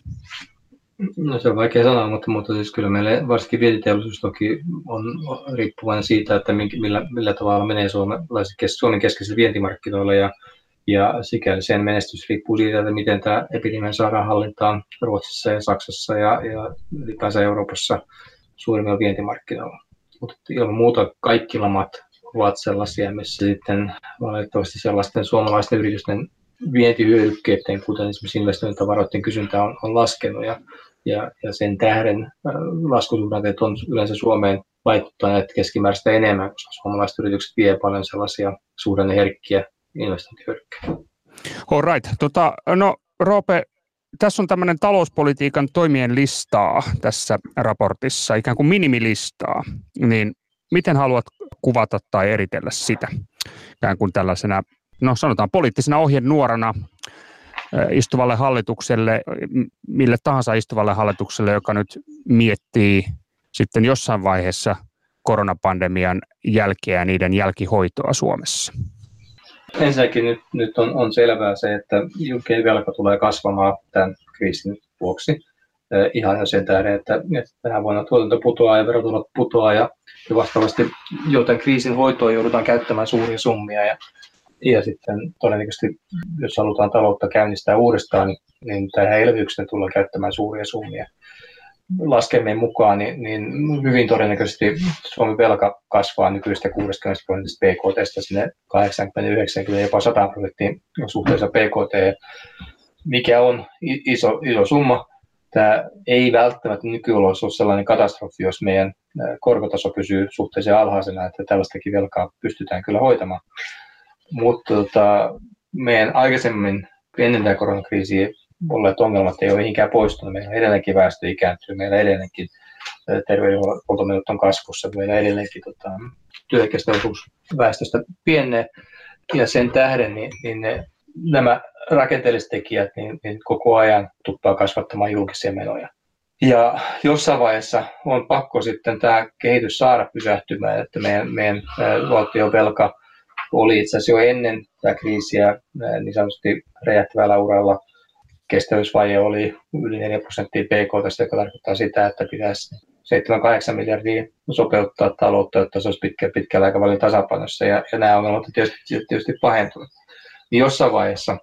No se on vaikea sanoa, mutta siis kyllä meillä varsinkin vientiteollisuus toki on riippuvainen siitä, että millä tavalla menee Suomen keskeisillä vientimarkkinoilla ja sikäli sen menestys riippuu siitä, että miten tämä epidemia saadaan hallintaan Ruotsissa ja Saksassa ja ylipäänsä Euroopassa suurimmilla vientimarkkinoilla. Mutta ilman muuta kaikki lamat ovat sellaisia, missä sitten valitettavasti sellaisten suomalaisten yritysten vientihyödykkeiden, kuten esimerkiksi investointitavaroiden kysyntä on laskenut ja sen tähden laskusuhdanteet on yleensä Suomeen vaikuttaneet keskimääräistä enemmän, koska suomalaiset yritykset vie paljon sellaisia suhdanneherkkiä investointihyödykkeitä. All right. No Roope, tässä on tämmöinen talouspolitiikan toimien listaa tässä raportissa, ikään kuin minimilistaa, niin miten haluat kuvata tai eritellä sitä ikään kuin tällaisena, no sanotaan poliittisena ohjenuorana istuvalle hallitukselle, mille tahansa istuvalle hallitukselle, joka nyt miettii sitten jossain vaiheessa koronapandemian jälkeä ja niiden jälkihoitoa Suomessa? Ensinnäkin nyt on selvää se, että julkinen velka tulee kasvamaan tämän kriisin vuoksi. Ihan jo sen tähden, että tänä vuonna tuotanto putoaa ja verotulot putoaa ja vastaavasti joten kriisin hoitoon joudutaan käyttämään suuria summia ja sitten todennäköisesti, jos halutaan taloutta käynnistää uudestaan, niin tähän elvytykseen tullaan käyttämään suuria summia. Laskemien mukaan niin hyvin todennäköisesti Suomen velka kasvaa nykyistä 60% BKT:stä sinne 80, 90, jopa 100% suhteessa BKT, mikä on iso summa. Tämä ei välttämättä nykyoloissa ole sellainen katastrofi, jos meidän korkotaso pysyy suhteellisen alhaisena, että tällaistakin velkaa pystytään kyllä hoitamaan. Mutta meidän aikaisemmin ennen tämä koronakriisiä olleet ongelmat ei ole mihinkään poistunut. Meillä edelleenkin väestö ikääntyy, meillä edelleenkin terveydenhuoltomenot on kasvussa, meillä edelleenkin työikäisten osuus väestöstä pienenee, ja sen tähden nämä rakenteelliset tekijät niin koko ajan tuppaa kasvattamaan julkisia menoja. Ja jossain vaiheessa on pakko sitten tämä kehitys saada pysähtymään, että meidän valtionvelka oli itse asiassa jo ennen tätä kriisiä niin sanotusti räjähtävällä uralla. Kestävyysvaje oli yli 4% BKT, joka tarkoittaa sitä, että pitäisi 7-8 miljardia sopeuttaa taloutta, jotta se olisi pitkällä aikavälin tasapainossa. Ja nämä ongelmat on tietysti pahentunut. Niin jossain vaiheessa,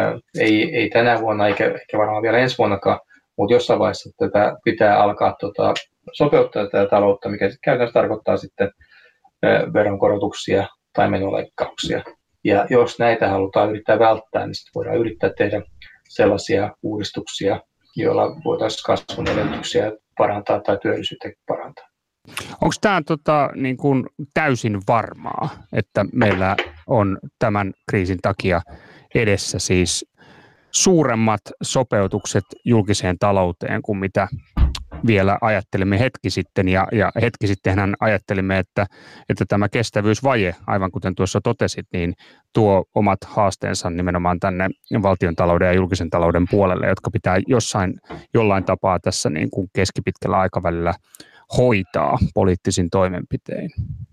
ei tänä vuonna eikä varmaan vielä ensi vuonnakaan, mutta jossain vaiheessa tätä pitää alkaa sopeuttaa tätä taloutta, mikä käytännössä tarkoittaa sitten veronkorotuksia tai menoleikkauksia. Ja jos näitä halutaan yrittää välttää, niin sitten voidaan yrittää tehdä sellaisia uudistuksia, joilla voitaisiin kasvun edellytyksiä parantaa tai työllisyyttä parantaa. Onko tämä niin kuin täysin varmaa, että meillä on tämän kriisin takia edessä siis suuremmat sopeutukset julkiseen talouteen kuin mitä vielä ajattelimme hetki sitten, ja hetki sittenhän ajattelimme, että tämä kestävyysvaje, aivan kuten tuossa totesit, niin tuo omat haasteensa nimenomaan tänne valtiontalouden ja julkisen talouden puolelle, jotka pitää jollain tapaa tässä niin kuin keskipitkällä aikavälillä hoitaa poliittisin toimenpitein.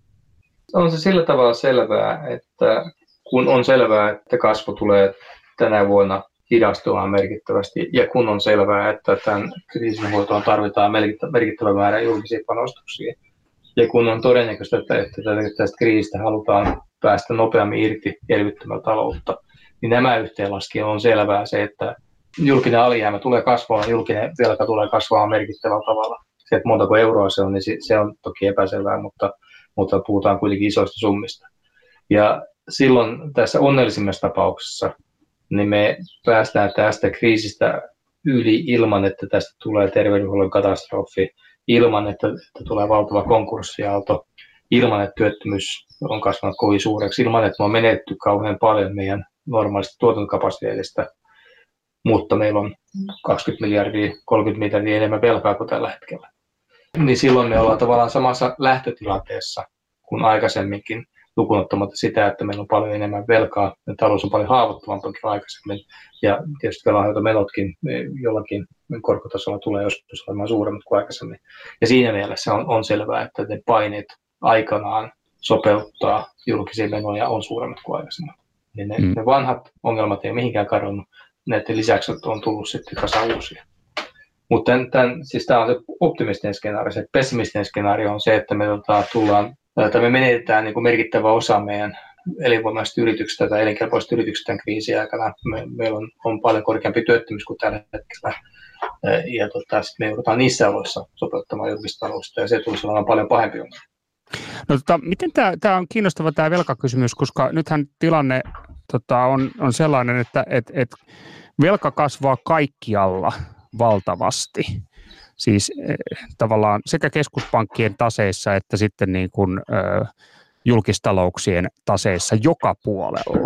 On se sillä tavalla selvää, että kun on selvää, että kasvu tulee tänä vuonna hidastumaan merkittävästi, ja kun on selvää, että tämän kriisin hoitoon tarvitaan merkittävä määrä julkisia panostuksia, ja kun on todennäköistä, että tästä kriisistä halutaan päästä nopeammin irti elvyttämällä taloutta, niin nämä yhteenlaskien on selvää se, että julkinen alijäämä tulee kasvamaan, julkinen velka tulee kasvamaan merkittävällä tavalla. Se, että montako euroa se on, niin se on toki epäselvää, mutta puhutaan kuitenkin isoista summista. Ja silloin tässä onnellisimmassa tapauksessa niin me päästään tästä kriisistä yli ilman, että tästä tulee terveydenhuollon katastrofi, ilman, että tulee valtava konkurssiaalto, ilman, että työttömyys on kasvanut kovin suureksi, ilman, että me on menetty kauhean paljon meidän normaalista tuotantokapasiteetista, mutta meillä on 20 miljardia, 30 miljardia enemmän velkaa kuin tällä hetkellä. Niin silloin me ollaan tavallaan samassa lähtötilanteessa kuin aikaisemminkin, lukuun ottamatta sitä, että meillä on paljon enemmän velkaa, ja talous on paljon haavoittuvampi kuin aikaisemmin, ja tietysti velanhoitomenotkin jollakin korkotasolla tulee joskus olemaan suuremmat kuin aikaisemmin. Ja siinä mielessä on selvää, että ne paineet aikanaan sopeuttaa julkisia menoja on suuremmat kuin aikaisemmin. Niin ne vanhat ongelmat ei ole mihinkään kadonnut, näiden lisäksi on tullut sitten kasa uusia. Mutta siis tämä on se optimistinen skenaario. Se pessimistinen skenaario on se, että me menetetään niin kuin merkittävä osa meidän elinvoimaisista yrityksistä tai elinkelpoisista yrityksistä tämän kriisin aikana. Meillä on paljon korkeampi työttömyys kuin tällä hetkellä. Ja sitten me joudutaan niissä oloissa sopeuttamaan julkista talousta, ja se tulisi olemaan paljon pahempi ongelma. No, miten tämä on kiinnostava tämä velkakysymys, koska nythän tilanne on sellainen, että velka kasvaa kaikkialla valtavasti. Siis tavallaan sekä keskuspankkien taseissa että sitten niin kuin, julkistalouksien taseissa joka puolella.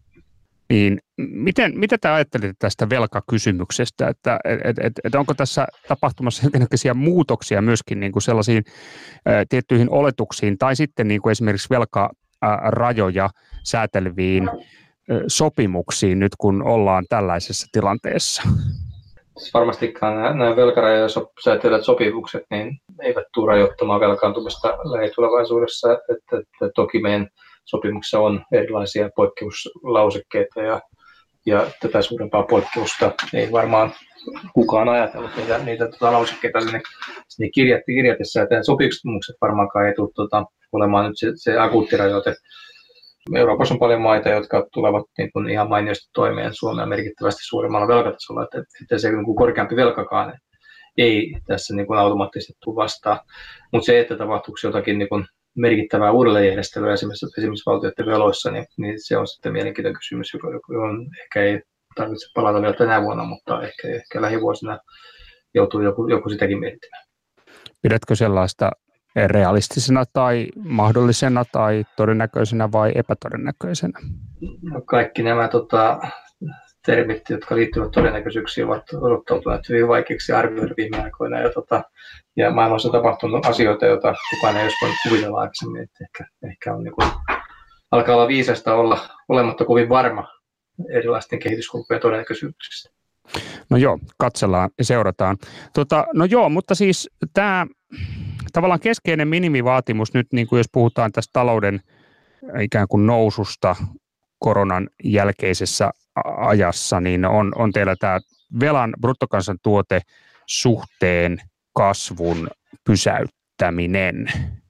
Niin mitä te ajattelitte tästä velkakysymyksestä, että onko tässä tapahtumassa jonkinlaisia muutoksia myöskin niin kuin sellaisiin tiettyihin oletuksiin tai sitten niin kuin esimerkiksi velkarajoja sääteleviin sopimuksiin nyt kun ollaan tällaisessa tilanteessa? Varmastikaan nämä velkarajoja säätelevät sopimukset niin eivät tule rajoittamaan velkaantumista lähitulevaisuudessa. Että toki meidän sopimuksessa on erilaisia poikkeuslausekkeita ja tätä suurempaa poikkeusta ei varmaan kukaan ajatellut niitä lausekkeita sinne kirjatessa. Ja tämän sopimukset varmaankaan ei tule olemaan nyt se akuutti rajoite. Euroopassa on paljon maita, jotka tulevat niin kuin ihan mainiosti toimeen Suomea merkittävästi suuremmalla velkatasolla, että se niin kuin korkeampi velkakaan ei tässä niin kuin automaattisesti tule vastaan. Mutta se, että tapahtuuko jotakin niin kuin merkittävää uudelleenjärjestelyä esimerkiksi valtioiden veloissa, niin se on sitten mielenkiintoinen kysymys, johon ehkä ei tarvitse palata vielä tänä vuonna, mutta ehkä lähivuosina joutuu joku sitäkin miettimään. Pidätkö sellaista realistisena tai mahdollisena tai todennäköisenä vai epätodennäköisenä? No kaikki nämä termit, jotka liittyvät todennäköisyyksiin, ovat odottautuneet hyvin vaikeiksi arvioida viime aikoina. Ja maailmassa on tapahtunut asioita, joita kukaan ei olisi voinut kuvitella aikaisemmin. Ehkä on alkaa olla viisasta olla olematta kovin varma erilaisten kehityskulkujen todennäköisyyksistä. No joo, katsellaan ja seurataan. No joo, mutta siis tämä tavallaan keskeinen minimivaatimus nyt, niin kuin jos puhutaan tästä talouden ikään kuin noususta koronan jälkeisessä ajassa, niin on teillä tämä velan bruttokansantuote suhteen kasvun pysäyttäminen.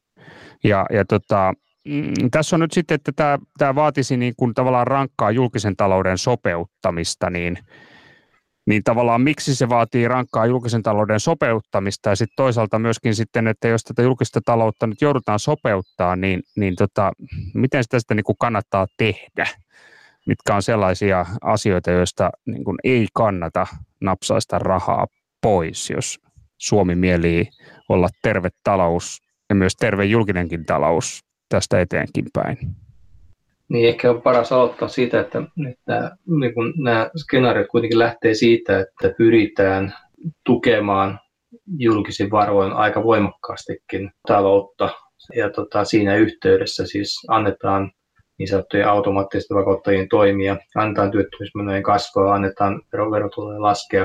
Ja tässä on nyt sitten, että tämä vaatisi niin kuin tavallaan rankkaa julkisen talouden sopeuttamista, niin tavallaan miksi se vaatii rankkaa julkisen talouden sopeuttamista ja sitten toisaalta myöskin sitten, että jos tätä julkista taloutta nyt joudutaan sopeuttaa, niin miten sitä sitten niin kuin kannattaa tehdä? Mitkä on sellaisia asioita, joista niin kuin ei kannata napsaista rahaa pois, jos Suomi mielii olla terve talous ja myös terve julkinenkin talous tästä eteenkin päin? Niin ehkä on paras aloittaa siitä, että nämä skenaariot kuitenkin lähtee siitä, että pyritään tukemaan julkisin varoin aika voimakkaastikin taloutta. Ja siinä yhteydessä siis annetaan niin sanottujen automaattisten vakauttajien toimia, annetaan työttömyysmenojen kasvaa, annetaan verotulojen laskea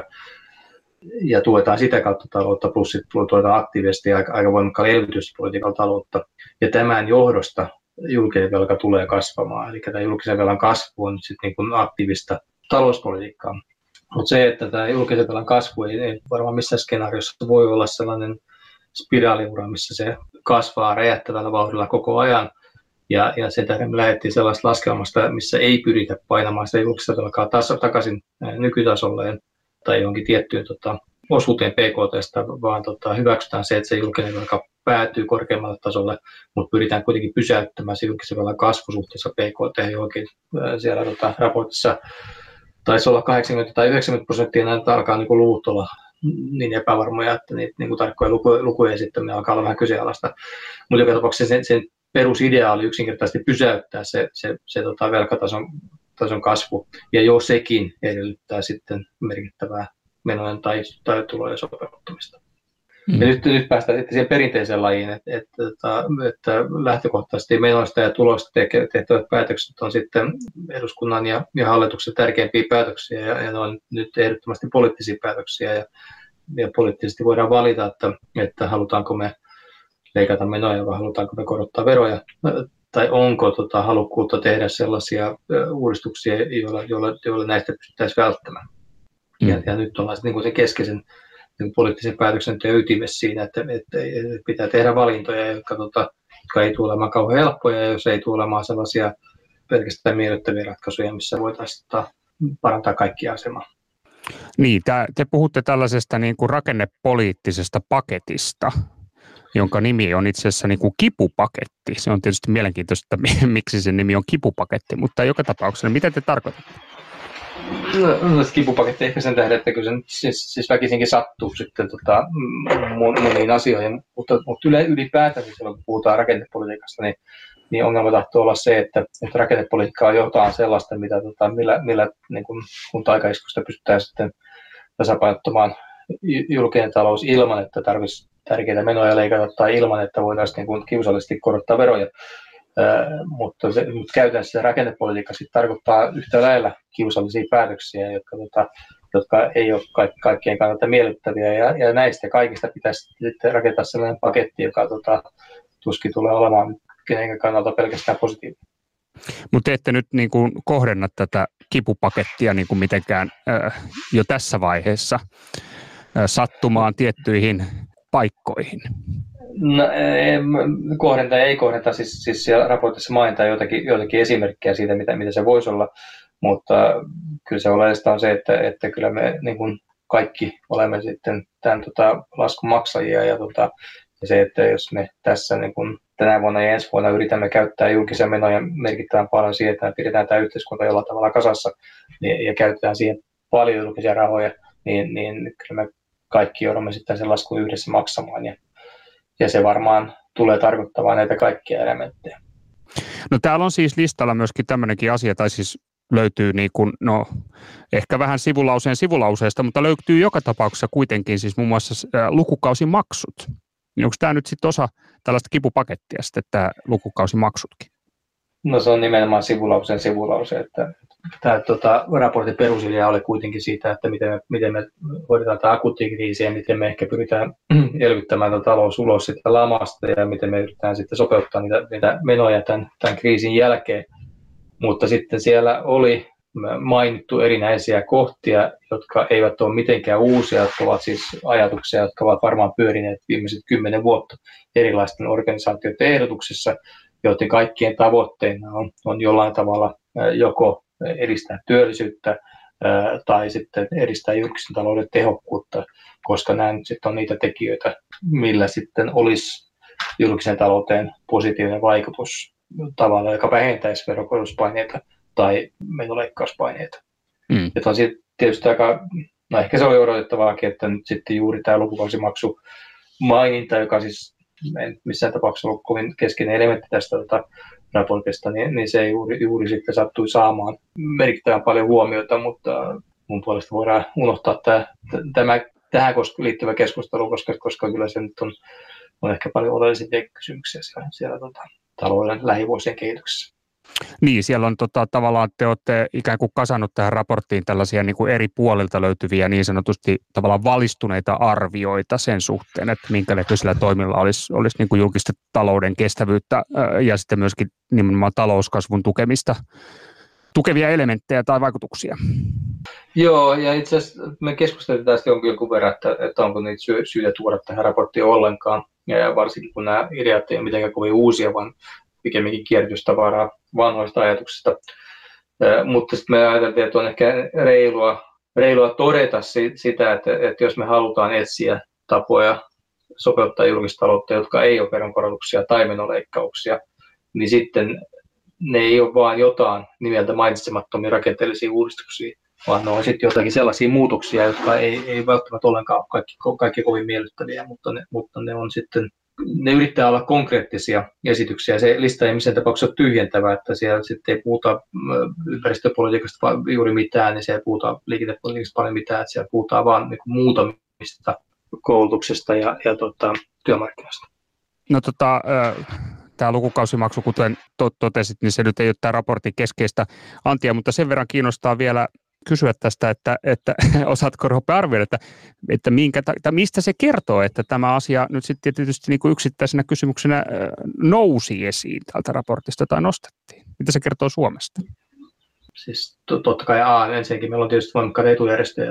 ja tuetaan sitä kautta taloutta, plus sitten tuetaan aktiivisesti aika voimakkaalla elvytyspolitiikalla taloutta. Ja tämän johdosta julkinen velka tulee kasvamaan, eli tämä julkisen velan kasvu on sitten niin kuin aktiivista talouspolitiikkaa. Mutta se, että tämä julkisen velan kasvu ei varmaan missään skenaariossa voi olla sellainen spiraaliura, missä se kasvaa räjähtävällä vauhdilla koko ajan. Ja sen tähden me lähdettiin sellaista laskelmasta, missä ei pyritä painamaan sitä julkista velkaa takaisin nykytasolleen tai johonkin tiettyyn osuuteen PKT:stä, vaan hyväksytään se, että se julkinen velka päätyy korkeammalle tasolle, mutta pyritään kuitenkin pysäyttämään se julkisen velan kasvu suhteessa PKT johonkin siellä raportissa. Taisi olla 80 tai 90%, näitä alkaa niin luvut olla niin epävarmoja, että niitä niin tarkkoja lukuja esittäminen alkaa olla vähän kyseenalaista. Mutta joka tapauksessa sen perusidea oli yksinkertaisesti pysäyttää se velkatason kasvu, ja jo sekin edellyttää sitten merkittävää menojen tai tulojen sopeuttamista. Ja nyt päästään sitten siihen perinteiseen lajiin, että lähtökohtaisesti menoista ja tuloista tehtävät päätökset on sitten eduskunnan ja hallituksen tärkeimpiä päätöksiä, ja ne on nyt ehdottomasti poliittisia päätöksiä, ja poliittisesti voidaan valita, että halutaanko me leikata menoja vai halutaanko me korottaa veroja, tai onko halukkuutta tehdä sellaisia uudistuksia, joilla näistä pystyttäisiin välttämään. Ja nyt ollaan niin kuin sen keskeisen poliittisen päätöksenteon ytimessä siinä, että pitää tehdä valintoja, jotka ei tule olemaan kauhean helppoja, ja jos ei tule olemaan sellaisia pelkästään miellyttäviä ratkaisuja, missä voitaisiin parantaa kaikkia asemaa. Niin, te puhutte tällaisesta niin kuin rakennepoliittisesta paketista, jonka nimi on itse asiassa niin kuin kipupaketti. Se on tietysti mielenkiintoista, miksi sen nimi on kipupaketti, mutta joka tapauksessa, mitä te tarkoitatte? No, kipupaketti ehkä sen tähden, että kyllä se siis väkisinkin sattuu sitten moniin asioihin, mutta ylipäätään, kun puhutaan rakennepolitiikasta, niin ongelma tahtoo olla se, että rakennepolitiikka on jotain sellaista, millä niin kun taikaiskusta pystytään sitten tasapainottamaan julkinen talous ilman, että tarvitsisi tärkeitä menoja leikata tai ilman, että voitaisiin niin kiusallisesti korottaa veroja. Mutta käytännössä rakennepolitiikka sitten tarkoittaa yhtä lailla kiusallisia päätöksiä, jotka ei ole kaikkien kannalta miellyttäviä. Ja näistä kaikista pitäisi sitten rakentaa sellainen paketti, joka tuskin tulee olemaan kenenkään kannalta pelkästään positiivinen. Mutta ette nyt niin kuin kohdenna tätä kipupakettia niin kuin mitenkään jo tässä vaiheessa sattumaan tiettyihin paikkoihin? No, ei kohdenta. Siis siellä raportissa mainitaan joitakin esimerkkejä siitä, mitä se voisi olla, mutta kyllä se oleellista on se, että kyllä me niin kuin kaikki olemme sitten tämän laskun maksajia, ja se, että jos me tässä niin kuin tänä vuonna ja ensi vuonna yritämme käyttää julkisia menoja merkittävän paljon siihen, että me pidetään tämä yhteiskunta jollain tavalla kasassa ja käytetään siihen paljon julkisia rahoja, niin kyllä me kaikki joudumme sitten sen laskun yhdessä maksamaan, ja se varmaan tulee tarkoittamaan näitä kaikkia elementtejä. No täällä on siis listalla myöskin tämmöinenkin asia, tai siis löytyy niin kuin, no ehkä vähän sivulauseesta, mutta löytyy joka tapauksessa kuitenkin siis muun muassa lukukausimaksut. Niin onko tämä nyt sitten osa tällaista kipupakettia sitten, tämä lukukausimaksutkin? No se on nimenomaan sivulause, että tämä raportin perusidea oli kuitenkin siitä, että miten me hoidetaan tämä akuutti kriisi ja miten me ehkä pyritään elvyttämään talous ulos sitä lamasta ja miten me yritetään sitten sopeuttaa niitä menoja tämän kriisin jälkeen. Mutta sitten siellä oli mainittu erinäisiä kohtia, jotka eivät ole mitenkään uusia, jotka ovat siis ajatuksia, jotka ovat varmaan pyörineet viimeiset 10 vuotta erilaisten organisaatioiden ehdotuksissa, joiden kaikkien tavoitteena on jollain tavalla joko edistää työllisyyttä tai sitten edistää julkisen talouden tehokkuutta, koska nämä nyt sitten on niitä tekijöitä, millä sitten olisi julkisen talouteen positiivinen vaikutus tavalla, joka vähentäisi veronkorotuspaineita tai menoleikkauspaineita. Että on tietysti no ehkä se oli odotettavaakin, että nyt sitten juuri tämä lukukausimaksu maininta, joka siis en missään tapauksessa ollut kovin keskeinen elementti tästä raportista, niin se juuri sitten sattui saamaan merkittävän paljon huomiota, mutta mun puolesta voidaan unohtaa tämä tähän liittyvä keskustelu, koska kyllä se nyt on ehkä paljon oleellisia kysymyksiä siellä talouden lähivuosien kehityksessä. Niin, siellä on tavallaan te olette ikään kuin kasannut tähän raporttiin tällaisia niin kuin eri puolilta löytyviä niin sanotusti tavallaan valistuneita arvioita sen suhteen, että minkä näköisillä toimilla olisi niin kuin julkista talouden kestävyyttä ja sitten myöskin nimenomaan talouskasvun tukevia elementtejä tai vaikutuksia. Joo, ja itse asiassa me keskusteltiin tästä jonkun verran, että onko niitä syytä tuoda tähän raporttiin ollenkaan, ja varsinkin kun nämä ideat ei ole mitenkään kovin uusia, vaan pikemminkin kierrätystavaraa vanhoista ajatuksista. Mutta sitten me ajateltiin, että on ehkä reilua todeta sitä, että jos me halutaan etsiä tapoja sopeuttaa julkista taloutta, jotka ei ole veronkorotuksia tai menoleikkauksia, niin sitten ne ei ole vain jotain nimeltä mainitsemattomia rakenteellisia uudistuksia, vaan ne on sitten jotakin sellaisia muutoksia, jotka ei välttämättä ollenkaan kaikki kovin miellyttäviä, mutta ne on sitten ne yrittää olla konkreettisia esityksiä. Se lista ei missään tapauksessa ole tyhjentävä, että siellä sitten ei puhuta ympäristöpolitiikasta juuri mitään, niin siellä ei puhuta liikennepolitiikasta paljon mitään, että siellä puhutaan vaan niin muutamista koulutuksesta ja työmarkkinoista. No tämä lukukausimaksu, kuten totesit, niin se nyt ei ole tämä raportin keskeistä antia, mutta sen verran kiinnostaa vielä kysyä tästä, että osaatko Roope arvioida, että mistä se kertoo, että tämä asia nyt sitten tietysti niin kuin yksittäisenä kysymyksenä nousi esiin tältä raportista tai nostettiin. Mitä se kertoo Suomesta? Siis totta kai ensinnäkin meillä on tietysti voimakkaita etujärjestöjä,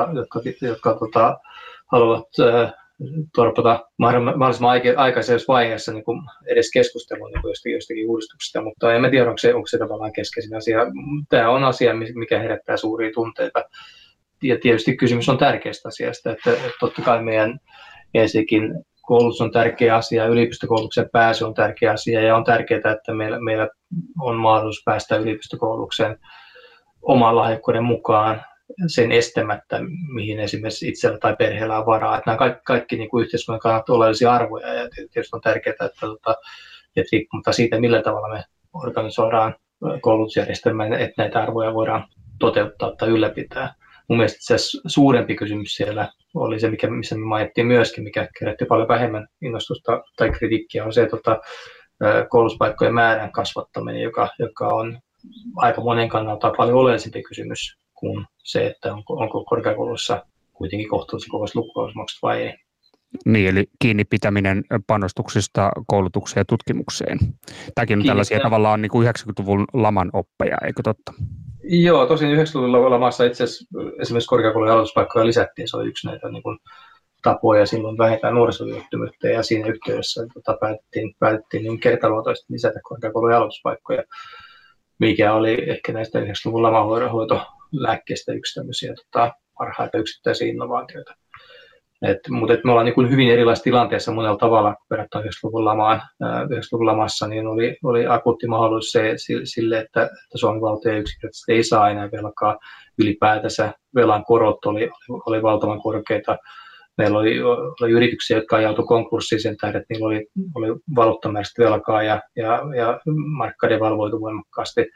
jotka haluavat torpata mahdollisimman aikaisessa vaiheessa niin kuin edes keskustelua niin jostakin uudistuksista, mutta en mä tiedä, onko se tavallaan keskeisin asia. Tämä on asia, mikä herättää suuria tunteita. Ja tietysti kysymys on tärkeästä asiasta, että totta kai meidän ensinnäkin koulutus on tärkeä asia, yliopistokoulutukseen pääsy on tärkeä asia ja on tärkeää, että meillä on mahdollisuus päästä yliopistokoulutukseen oman lahjakkuuden mukaan sen estämättä, mihin esimerkiksi itsellä tai perheellä on varaa. Että nämä kaikki niin kuin yhteiskunnan kannalta oleellisia arvoja ja tietysti on tärkeää, että riippumatta siitä, millä tavalla me organisoidaan koulutusjärjestelmää, että näitä arvoja voidaan toteuttaa tai ylläpitää. Mun mielestä se suurempi kysymys siellä oli se, missä me mainittiin myöskin, mikä kerätti paljon vähemmän innostusta tai kritiikkiä, on se koulutuspaikkojen määrän kasvattaminen, joka on aika monen kannalta paljon oleellisempi kysymys kuin se, että onko korkeakoulussa kuitenkin kohtuullisen kovasti lukukausimaksut vai ei. Niin, eli kiinni pitäminen panostuksista koulutukseen ja tutkimukseen. Tämäkin on tällaisia tavallaan niin kuin 90-luvun laman oppeja, eikö totta? Joo, tosin 90-luvun lamassa itse asiassa esimerkiksi korkeakoulujen aloituspaikkoja lisättiin. Se oli yksi näitä niin kuin tapoja silloin vähentää nuorisotyöttömyyttä ja siinä yhteydessä päätettiin niin kertaluontoisesti lisätä korkeakoulujen aloituspaikkoja, mikä oli ehkä näistä 90-luvun lamahoitolääkkeistä yksi tämmöisiä parhaita yksittäisiä innovaatioita. Mutta me ollaan niin kuin hyvin erilaisessa tilanteessa monella tavalla verrattuna 90-luvun lamaan. 90-luvun lamassa niin oli akuutti mahdollisuus sille, että Suomen valtio yksinkertaisesti ei saa enää velkaa. Ylipäätänsä velan korot oli valtavan korkeita. Meillä oli yrityksiä, jotka ajautui konkurssiin sen tähden, että niillä oli valuuttamääräistä velkaa ja markka devalvoitu voimakkaasti.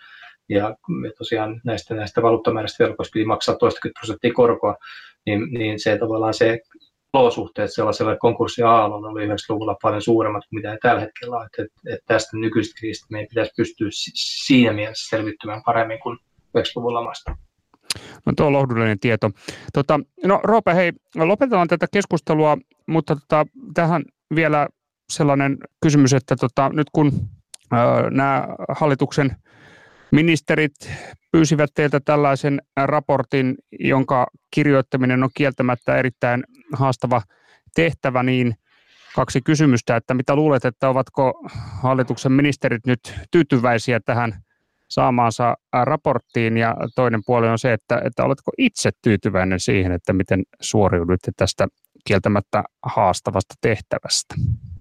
ja tosiaan näistä valuuttamääräistä velkoista piti maksaa 20% korkoa, niin se tavallaan se olosuhteet sellaiselle konkurssiaallolle oli 90-luvulla paljon suuremmat kuin mitä ne tällä hetkellä on. Että tästä nykyistä kriisistä meidän pitäisi pystyä siinä mielessä selvittymään paremmin kuin 90-luvun lamasta. No tuo on lohdullinen tieto. No Roope, hei, lopetetaan tätä keskustelua, mutta tähän vielä sellainen kysymys, että nyt kun nämä hallituksen ministerit pyysivät teiltä tällaisen raportin, jonka kirjoittaminen on kieltämättä erittäin haastava tehtävä, niin 2 kysymystä, että mitä luulet, että ovatko hallituksen ministerit nyt tyytyväisiä tähän saamaansa raporttiin, ja toinen puoli on se, että oletko itse tyytyväinen siihen, että miten suoriuduitte tästä kieltämättä haastavasta tehtävästä?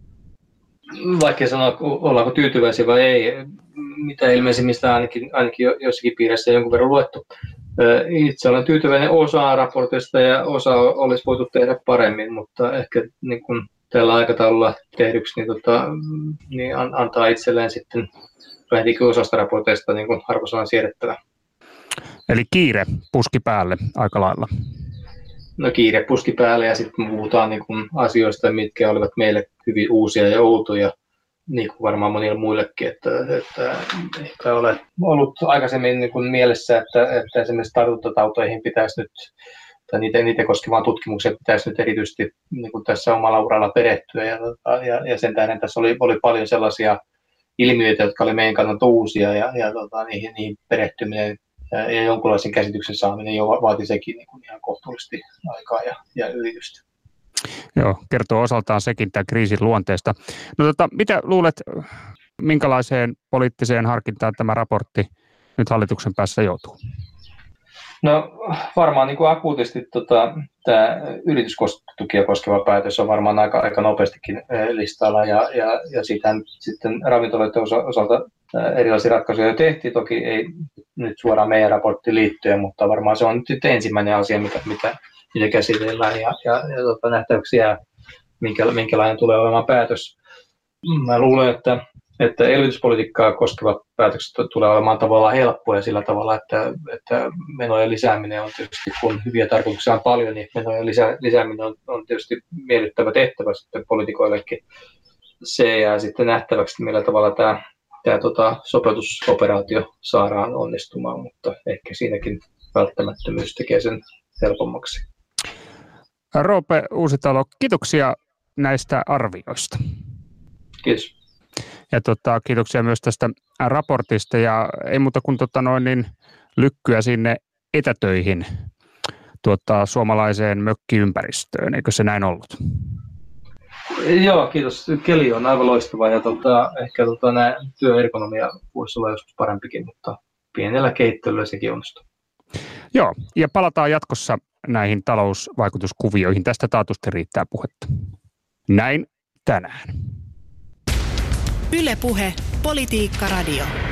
Vaikea sanoa, ollaanko tyytyväisiä vai ei. Mitä ilmeisimistä ainakin jossakin piirissä jonkun verran luettu. Itse olen tyytyväinen osaan raportista ja osa olisi voitu tehdä paremmin, mutta ehkä niin kun tällä aikataululla tehdyksi niin antaa itselleen sitten vähänkin osasta raporteista niin kun arvosanan siedettävä. Eli kiire puski päälle aika lailla. No kiire puski päälle ja sitten puhutaan niin kun asioista, mitkä olivat meille hyvin uusia ja outoja, niin kuin varmaan monille muillekin, että ei ole ollut aikaisemmin niin kuin mielessä, että esimerkiksi tartuntatauteihin pitäisi nyt, tai niitä koskevaan tutkimukseen pitäisi nyt erityisesti niin kuin tässä omalla uralla perehtyä, ja sen tähden tässä oli paljon sellaisia ilmiöitä, jotka oli meidän kannalta uusia, ja niihin perehtyminen ja jonkunlaisen käsityksen saaminen jo vaati sekin niin kuin ihan kohtuullisesti aikaa ja yritystä. Joo, kertoo osaltaan sekin tämän kriisin luonteesta. No mitä luulet, minkälaiseen poliittiseen harkintaan tämä raportti nyt hallituksen päässä joutuu? No varmaan niin kuin akuutisti tämä yritystukia koskeva päätös on varmaan aika nopeastikin listalla, ja siitähän sitten ravintoloiden osalta erilaisia ratkaisuja tehtiin, toki ei nyt suoraan meidän raporttiin liittyen, mutta varmaan se on nyt ensimmäinen asia, mitä käsitellään, ja nähtäväksi jää, minkälainen tulee olemaan päätös. Mä luulen, että elvytyspolitiikkaa koskevat päätökset tulee olemaan tavallaan helppoja sillä tavalla, että menojen lisääminen on tietysti, kun hyviä tarkoituksia on paljon, niin menojen lisääminen on tietysti miellyttävä tehtävä sitten poliitikoillekin. Se jää sitten nähtäväksi, millä tavalla tämä sopeutusoperaatio saadaan onnistumaan, mutta ehkä siinäkin välttämättömyys tekee sen helpommaksi. Roope Uusitalo, kiitoksia näistä arvioista. Kiitos. Ja kiitoksia myös tästä raportista, ja ei muuta kuin lykkyä sinne etätöihin suomalaiseen mökkiympäristöön, eikö se näin ollut? Joo, kiitos. Keli on aivan loistava, ja ehkä nämä työergonomia voisi olla joskus parempikin, mutta pienellä keittelyllä sekin onnistuu. Joo, ja palataan jatkossa näihin talousvaikutuskuvioihin. Tästä taatusti riittää puhetta. Näin tänään. Yle Puhe, Politiikka Radio.